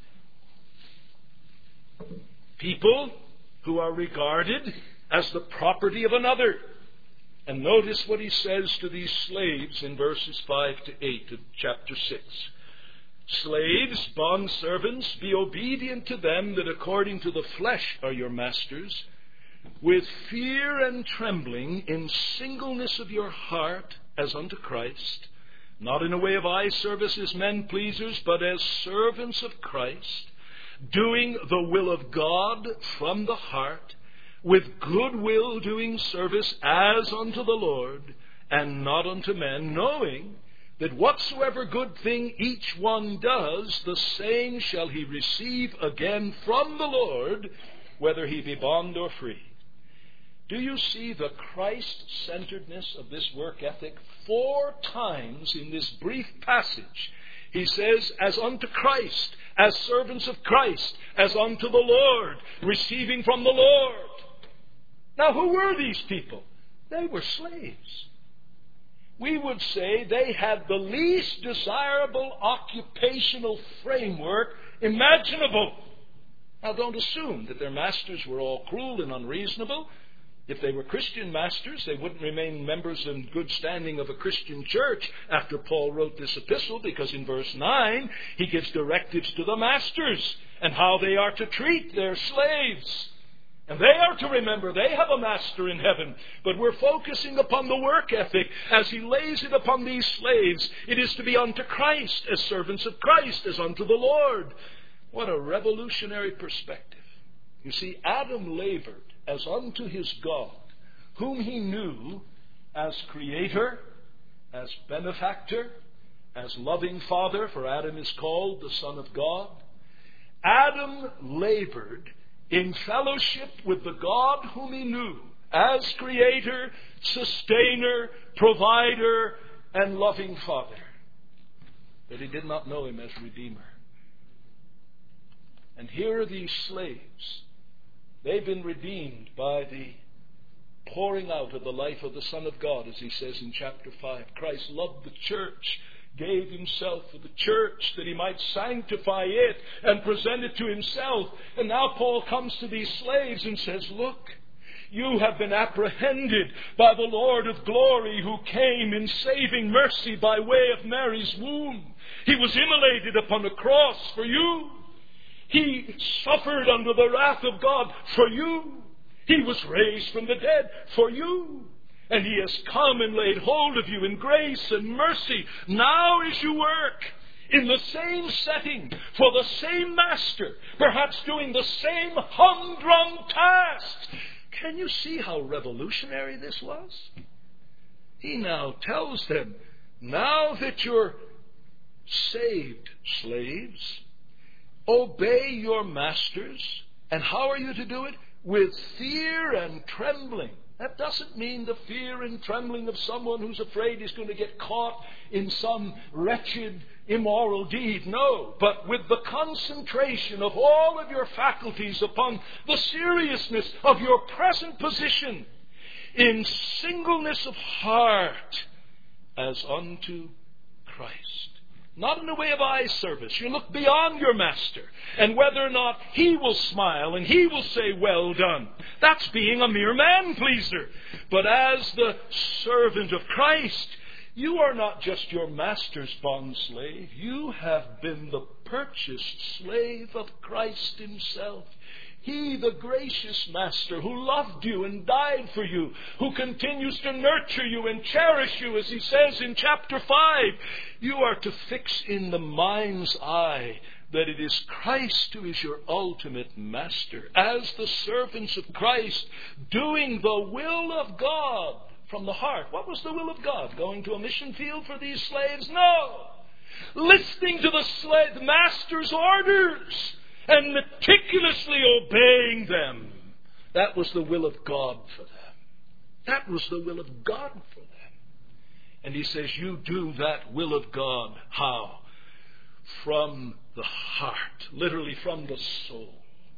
People who are regarded as the property of another. And notice what he says to these slaves in verses 5 to 8 of chapter 6. Slaves, bondservants, be obedient to them that according to the flesh are your masters, with fear and trembling, in singleness of your heart, as unto Christ, not in a way of eye service as men pleasers, but as servants of Christ, doing the will of God from the heart, with good will doing service as unto the Lord, and not unto men, knowing that whatsoever good thing each one does, the same shall he receive again from the Lord, whether he be bond or free. Do you see the Christ-centeredness of this work ethic? 4 times in this brief passage, he says, as unto Christ, as servants of Christ, as unto the Lord, receiving from the Lord. Now, who were these people? They were slaves. We would say they had the least desirable occupational framework imaginable. Now, don't assume that their masters were all cruel and unreasonable. If they were Christian masters, they wouldn't remain members in good standing of a Christian church after Paul wrote this epistle, because in verse 9, he gives directives to the masters and how they are to treat their slaves. are to remember they have a master in heaven. But we're focusing upon the work ethic as he lays it upon these slaves. It is to be unto Christ, as servants of Christ, as unto the Lord. What a revolutionary perspective. You see, Adam labored as unto his God, whom he knew as Creator, as benefactor, as loving Father, for Adam is called the Son of God. Adam labored in fellowship with the God whom he knew as Creator, Sustainer, Provider, and loving Father. But he did not know him as Redeemer. And here are these slaves. They've been redeemed by the pouring out of the life of the Son of God, as he says in chapter 5. Christ loved the church, gave himself for the church that he might sanctify it and present it to himself. And now Paul comes to these slaves and says, look, you have been apprehended by the Lord of glory, who came in saving mercy by way of Mary's womb. He was immolated upon a cross for you. He suffered under the wrath of God for you. He was raised from the dead for you. And he has come and laid hold of you in grace and mercy. Now as you work in the same setting for the same master, perhaps doing the same humdrum tasks. Can you see how revolutionary this was? He now tells them, now that you're saved, slaves, obey your masters. And how are you to do it? With fear and trembling. That doesn't mean the fear and trembling of someone who's afraid he's going to get caught in some wretched, immoral deed. No, but with the concentration of all of your faculties upon the seriousness of your present position, in singleness of heart, as unto Christ. Not in the way of eye service. You look beyond your master and whether or not he will smile and he will say, well done. That's being a mere man-pleaser. But as the servant of Christ, you are not just your master's bondslave. You have been the purchased slave of Christ himself. He, the gracious master who loved you and died for you, who continues to nurture you and cherish you, as he says in chapter 5. You are to fix in the mind's eye that it is Christ who is your ultimate master. As the servants of Christ, doing the will of God from the heart. What was the will of God? Going to a mission field for these slaves? No. Listening to the master's orders and meticulously obeying them. That was the will of God for them. That was the will of God for them. And he says, you do that will of God. How? From the heart. Literally from the soul.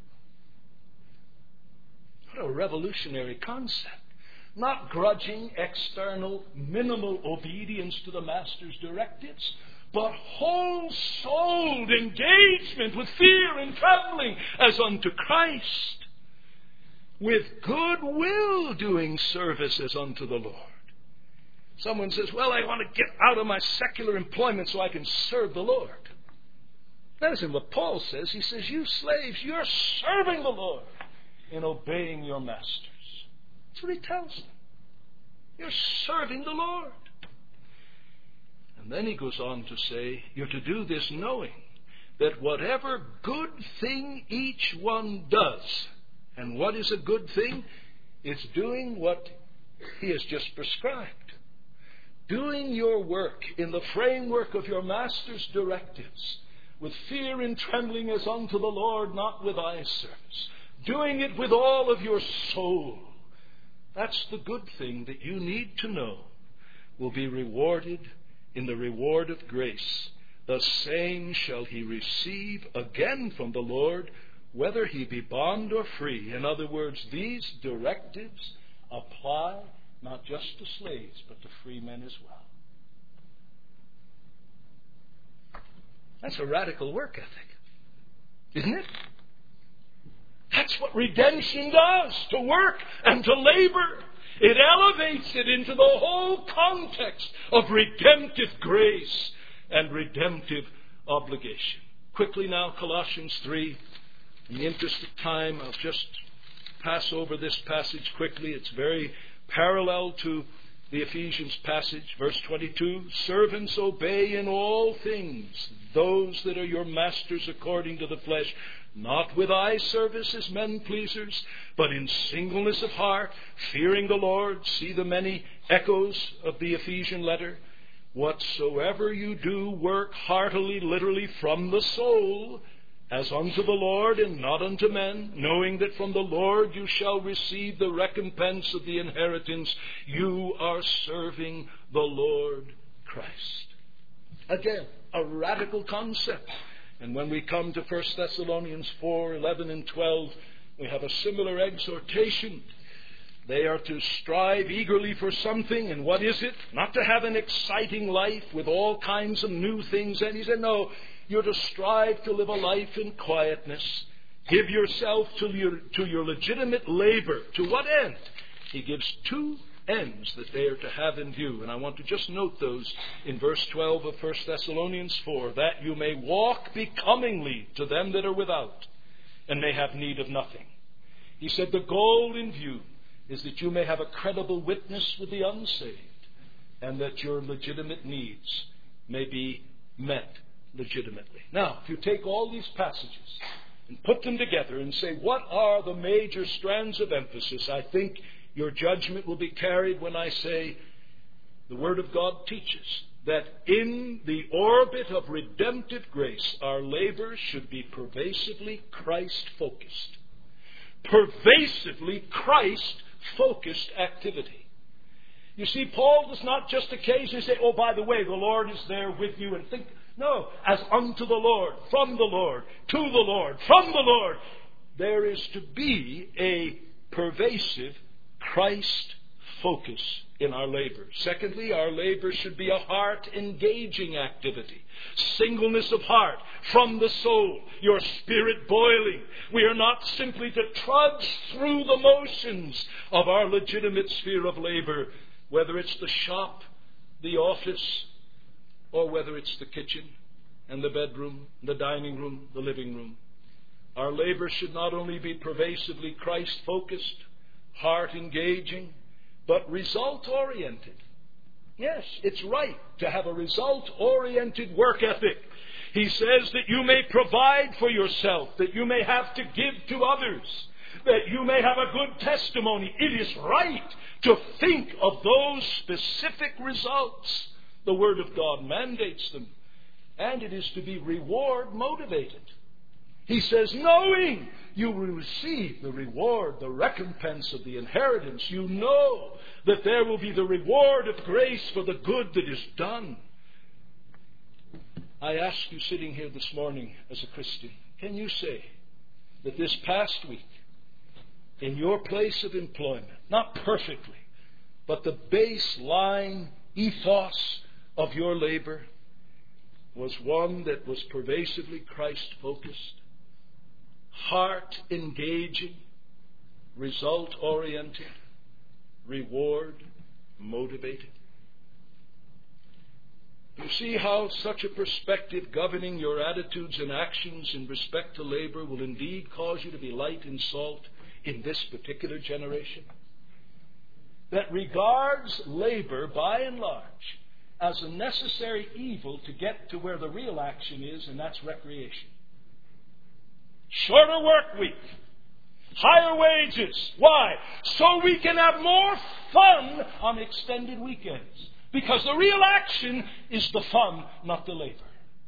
What a revolutionary concept. Not grudging, external, minimal obedience to the master's directives, but whole-souled engagement with fear and trembling as unto Christ, with good will doing service as unto the Lord. Someone says, well, I want to get out of my secular employment so I can serve the Lord. That isn't what Paul says. He says, you slaves, you're serving the Lord in obeying your masters. That's what he tells them. You're serving the Lord. And then he goes on to say, you're to do this knowing that whatever good thing each one does, and what is a good thing? It's doing what he has just prescribed. Doing your work in the framework of your master's directives, with fear and trembling as unto the Lord, not with eye service. Doing it with all of your soul. That's the good thing that you need to know will be rewarded in the reward of grace. The same shall he receive again from the Lord, whether he be bond or free. In other words, these directives apply not just to slaves, but to free men as well. That's a radical work ethic, isn't it? That's what redemption does, to work and to labor. It elevates it into the whole context of redemptive grace and redemptive obligation. Quickly now, Colossians 3. In the interest of time, I'll just pass over this passage quickly. It's very parallel to the Ephesians passage. Verse 22, servants, obey in all things those that are your masters according to the flesh, not with eye service as men pleasers, but in singleness of heart, fearing the Lord. See the many echoes of the Ephesian letter. Whatsoever you do, work heartily, literally from the soul, as unto the Lord and not unto men, knowing that from the Lord you shall receive the recompense of the inheritance. You are serving the Lord Christ. Again, a radical concept. And when we come to 1 Thessalonians 4, 11 and 12, we have a similar exhortation. They are to strive eagerly for something. And what is it? Not to have an exciting life with all kinds of new things. And he said, no, you're to strive to live a life in quietness. Give yourself to your legitimate labor. To what end? He gives two ends that they are to have in view. And I want to just note those in verse 12 of 1 Thessalonians 4. That you may walk becomingly to them that are without, and may have need of nothing. He said the goal in view is that you may have a credible witness with the unsaved, and that your legitimate needs may be met legitimately. Now, if you take all these passages and put them together and say, what are the major strands of emphasis? I think your judgment will be carried when I say the Word of God teaches that in the orbit of redemptive grace, our labor should be pervasively Christ-focused. Pervasively Christ-focused activity. You see, Paul does not just occasionally say, oh, by the way, the Lord is there with you, and think, no, as unto the Lord, from the Lord, to the Lord, from the Lord. There is to be a pervasive Christ focus in our labor. Secondly, our labor should be a heart-engaging activity. Singleness of heart, from the soul, your spirit boiling. We are not simply to trudge through the motions of our legitimate sphere of labor, whether it's the shop, the office, or whether it's the kitchen and the bedroom, the dining room, the living room. Our labor should not only be pervasively Christ-focused, heart-engaging, but result-oriented. Yes, it's right to have a result-oriented work ethic. He says that you may provide for yourself, that you may have to give to others, that you may have a good testimony. It is right to think of those specific results. The Word of God mandates them, and it is to be reward motivated. He says, knowing you will receive the reward, the recompense of the inheritance. You know that there will be the reward of grace for the good that is done. I ask you sitting here this morning as a Christian, can you say that this past week, in your place of employment, not perfectly, but the baseline ethos of your labor was one that was pervasively Christ-focused, heart-engaging, result-oriented, reward-motivated? You see how such a perspective governing your attitudes and actions in respect to labor will indeed cause you to be light and salt in this particular generation? That regards labor, by and large, as a necessary evil to get to where the real action is, and that's recreation. Shorter work week, higher wages. Why? So we can have more fun on extended weekends. Because the real action is the fun, not the labor.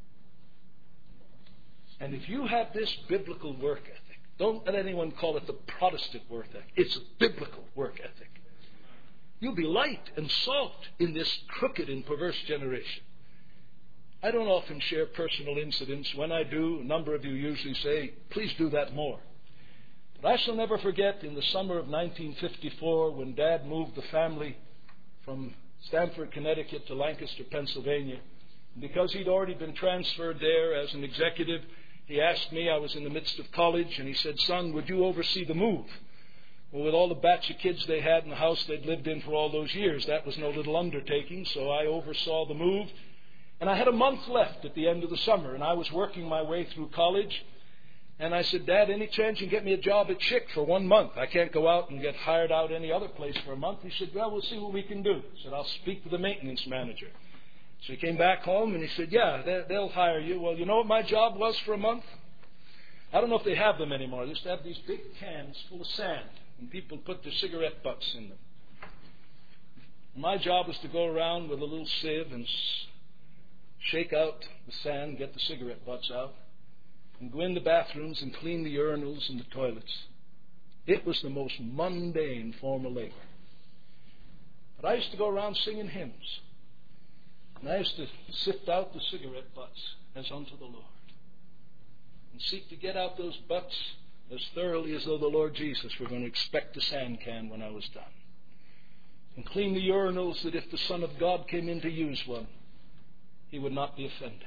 And if you have this biblical work ethic, don't let anyone call it the Protestant work ethic. It's a biblical work ethic. You'll be light and salt in this crooked and perverse generation. I don't often share personal incidents. When I do, a number of you usually say, please do that more. But I shall never forget in the summer of 1954 when Dad moved the family from Stamford, Connecticut to Lancaster, Pennsylvania. Because he'd already been transferred there as an executive, he asked me, I was in the midst of college, and he said, son, would you oversee the move? Well, with all the batch of kids they had in the house they'd lived in for all those years, that was no little undertaking, so I oversaw the move. And I had a month left at the end of the summer, and I was working my way through college. And I said, Dad, any chance you can get me a job at Chick for 1 month? I can't go out and get hired out any other place for a month. He said, well, we'll see what we can do. I said, I'll speak to the maintenance manager. So he came back home and he said, yeah, they'll hire you. Well, you know what my job was for a month? I don't know if they have them anymore. They used to have these big cans full of sand, and people put their cigarette butts in them. My job was to go around with a little sieve and shake out the sand, get the cigarette butts out, and go in the bathrooms and clean the urinals and the toilets. It was the most mundane form of labor. But I used to go around singing hymns. And I used to sift out the cigarette butts as unto the Lord. And seek to get out those butts as thoroughly as though the Lord Jesus were going to expect a sand can when I was done. And clean the urinals that if the Son of God came in to use one, He would not be offended.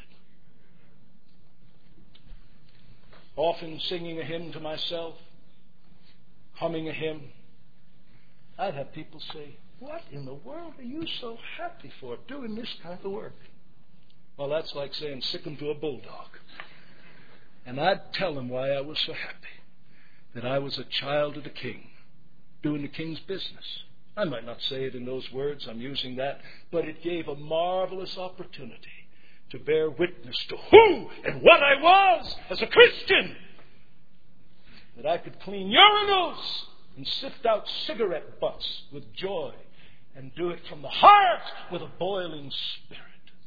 Often singing a hymn to myself, humming a hymn, I'd have people say, what in the world are you so happy for doing this kind of work? Well, that's like saying sick 'em to a bulldog. And I'd tell them why I was so happy, that I was a child of the King, doing the King's business. I might not say it in those words, I'm using that, but it gave a marvelous opportunity to bear witness to who and what I was as a Christian. That I could clean urinals and sift out cigarette butts with joy and do it from the heart with a boiling spirit.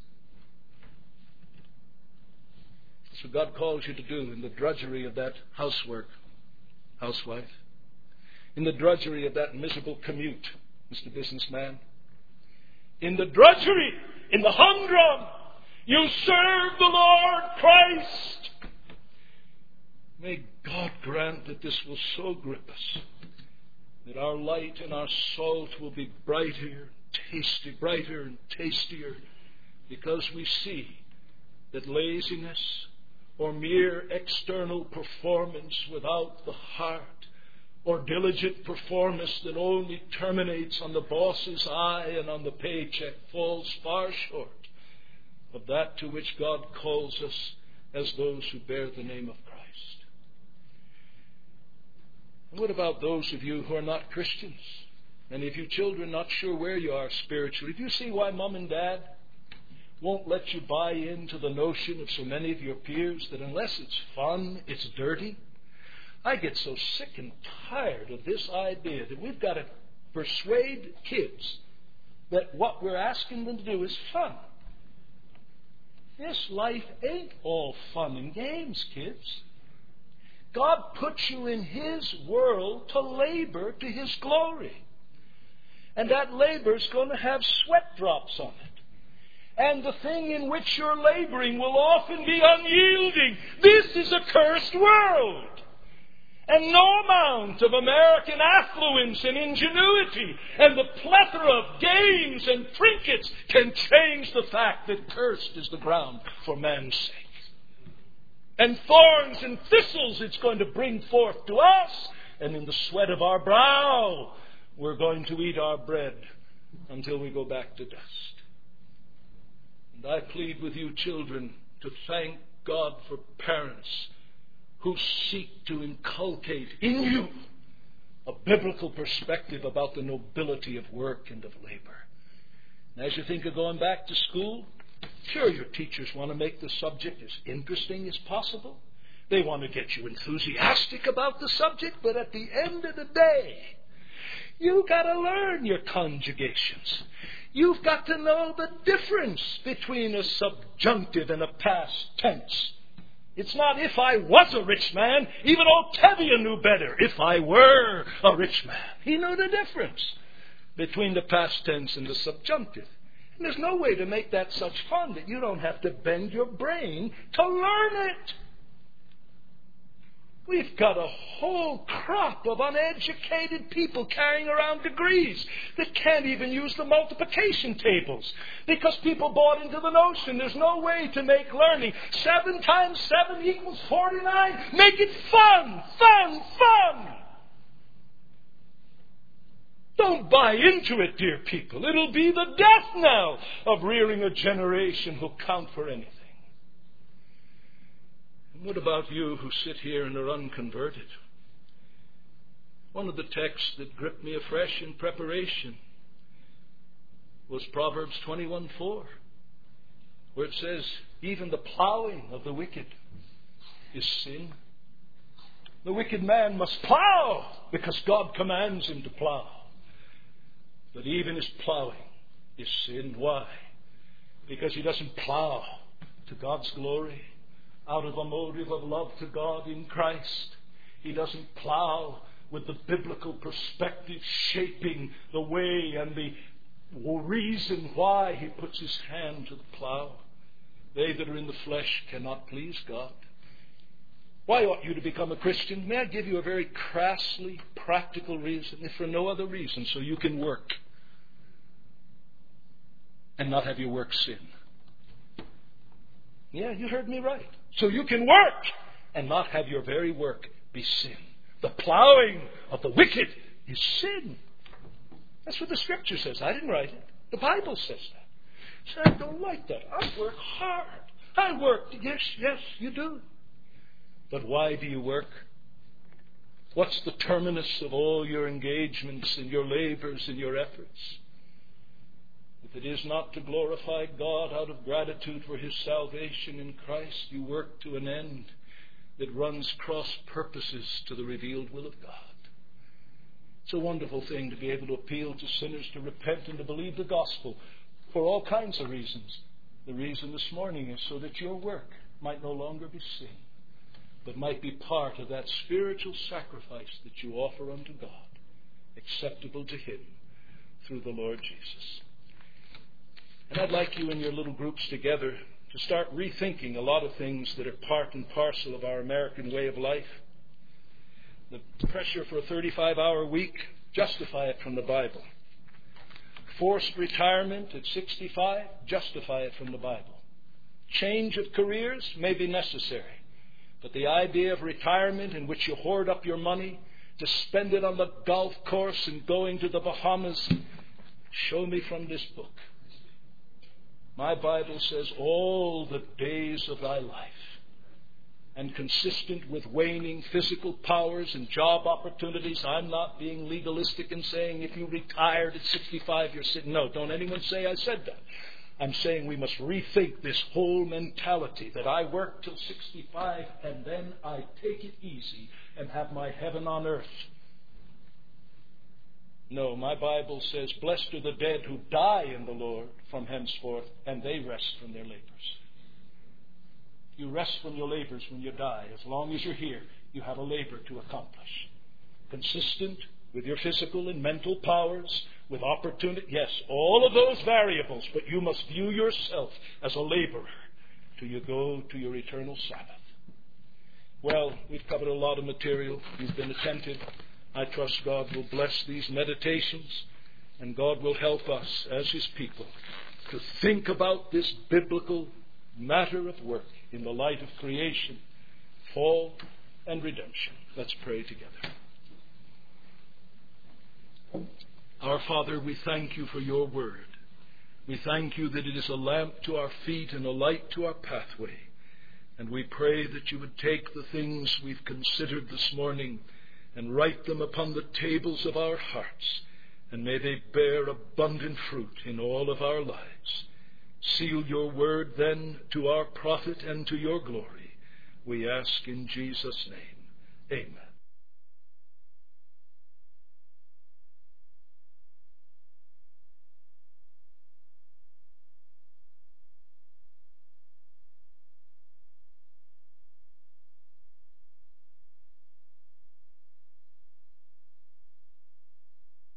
That's what God calls you to do in the drudgery of that housework, housewife. In the drudgery of that miserable commute, Mr. Businessman. In the drudgery, in the humdrum, you serve the Lord Christ. May God grant that this will so grip us that our light and our salt will be brighter and tastier, because we see that laziness or mere external performance without the heart, or diligent performance that only terminates on the boss's eye and on the paycheck, falls far short of that to which God calls us as those who bear the name of Christ. And what about those of you who are not Christians? Many of you children not sure where you are spiritually. Do you see why Mom and Dad won't let you buy into the notion of so many of your peers that unless it's fun, it's dirty? I get so sick and tired of this idea that we've got to persuade kids that what we're asking them to do is fun. This life ain't all fun and games, kids. God puts you in His world to labor to His glory. And that labor's going to have sweat drops on it. And the thing in which you're laboring will often be unyielding. This is a cursed world. And no amount of American affluence and ingenuity and the plethora of games and trinkets can change the fact that cursed is the ground for man's sake. And thorns and thistles it's going to bring forth to us, and in the sweat of our brow we're going to eat our bread until we go back to dust. And I plead with you children to thank God for parents who seek to inculcate in you a biblical perspective about the nobility of work and of labor. And as you think of going back to school, sure, your teachers want to make the subject as interesting as possible. They want to get you enthusiastic about the subject, but at the end of the day, you've got to learn your conjugations. You've got to know the difference between a subjunctive and a past tense. It's not if I was a rich man. Even Octavian knew better. If I were a rich man. He knew the difference between the past tense and the subjunctive. And there's no way to make that such fun that you don't have to bend your brain to learn it. We've got a whole crop of uneducated people carrying around degrees that can't even use the multiplication tables because people bought into the notion there's no way to make learning 7 times 7 equals 49. Make it fun, fun, fun. Don't buy into it, dear people. It'll be the death knell of rearing a generation who'll count for anything. What about you who sit here and are unconverted? One of the texts that gripped me afresh in preparation was Proverbs 21:4, where it says, even the plowing of the wicked is sin. The wicked man must plow because God commands him to plow. But even his plowing is sin. Why? Because he doesn't plow to God's glory out of a motive of love to God in Christ. He doesn't plow with the biblical perspective shaping the way and the reason why he puts his hand to the plow. They that are in the flesh cannot please God. Why ought you to become a Christian? May I give you a very crassly practical reason, if for no other reason, so you can work and not have your work sin. Yeah, you heard me right. So you can work and not have your very work be sin. The plowing of the wicked is sin. That's what the Scripture says. I didn't write it. The Bible says that. So I don't like that. I work hard. I work. Yes, you do. But why do you work? What's the terminus of all your engagements and your labors and your efforts? If it is not to glorify God out of gratitude for His salvation in Christ, you work to an end that runs cross purposes to the revealed will of God. It's a wonderful thing to be able to appeal to sinners to repent and to believe the gospel for all kinds of reasons. The reason this morning is so that your work might no longer be sin, but might be part of that spiritual sacrifice that you offer unto God, acceptable to Him through the Lord Jesus. And I'd like you in your little groups together to start rethinking a lot of things that are part and parcel of our American way of life. The pressure for a 35-hour week, justify it from the Bible. Forced retirement at 65, justify it from the Bible. Change of careers may be necessary, but the idea of retirement in which you hoard up your money to spend it on the golf course and going to the Bahamas, show me from this book. My Bible says all the days of thy life, and consistent with waning physical powers and job opportunities. I'm not being legalistic in saying if you retired at 65, you're sitting. No, don't anyone say I said that. I'm saying we must rethink this whole mentality that I work till 65 and then I take it easy and have my heaven on earth. No, my Bible says, blessed are the dead who die in the Lord from henceforth, and they rest from their labors. You rest from your labors when you die. As long as you're here, you have a labor to accomplish. Consistent with your physical and mental powers, with opportunity. Yes, all of those variables, but you must view yourself as a laborer till you go to your eternal Sabbath. Well, we've covered a lot of material. You've been attentive. I trust God will bless these meditations, and God will help us as His people to think about this biblical matter of work in the light of creation, fall, and redemption. Let's pray together. Our Father, we thank you for your word. We thank you that it is a lamp to our feet and a light to our pathway. And we pray that you would take the things we've considered this morning and write them upon the tables of our hearts, and may they bear abundant fruit in all of our lives. Seal your word then to our profit and to your glory. We ask in Jesus' name. Amen.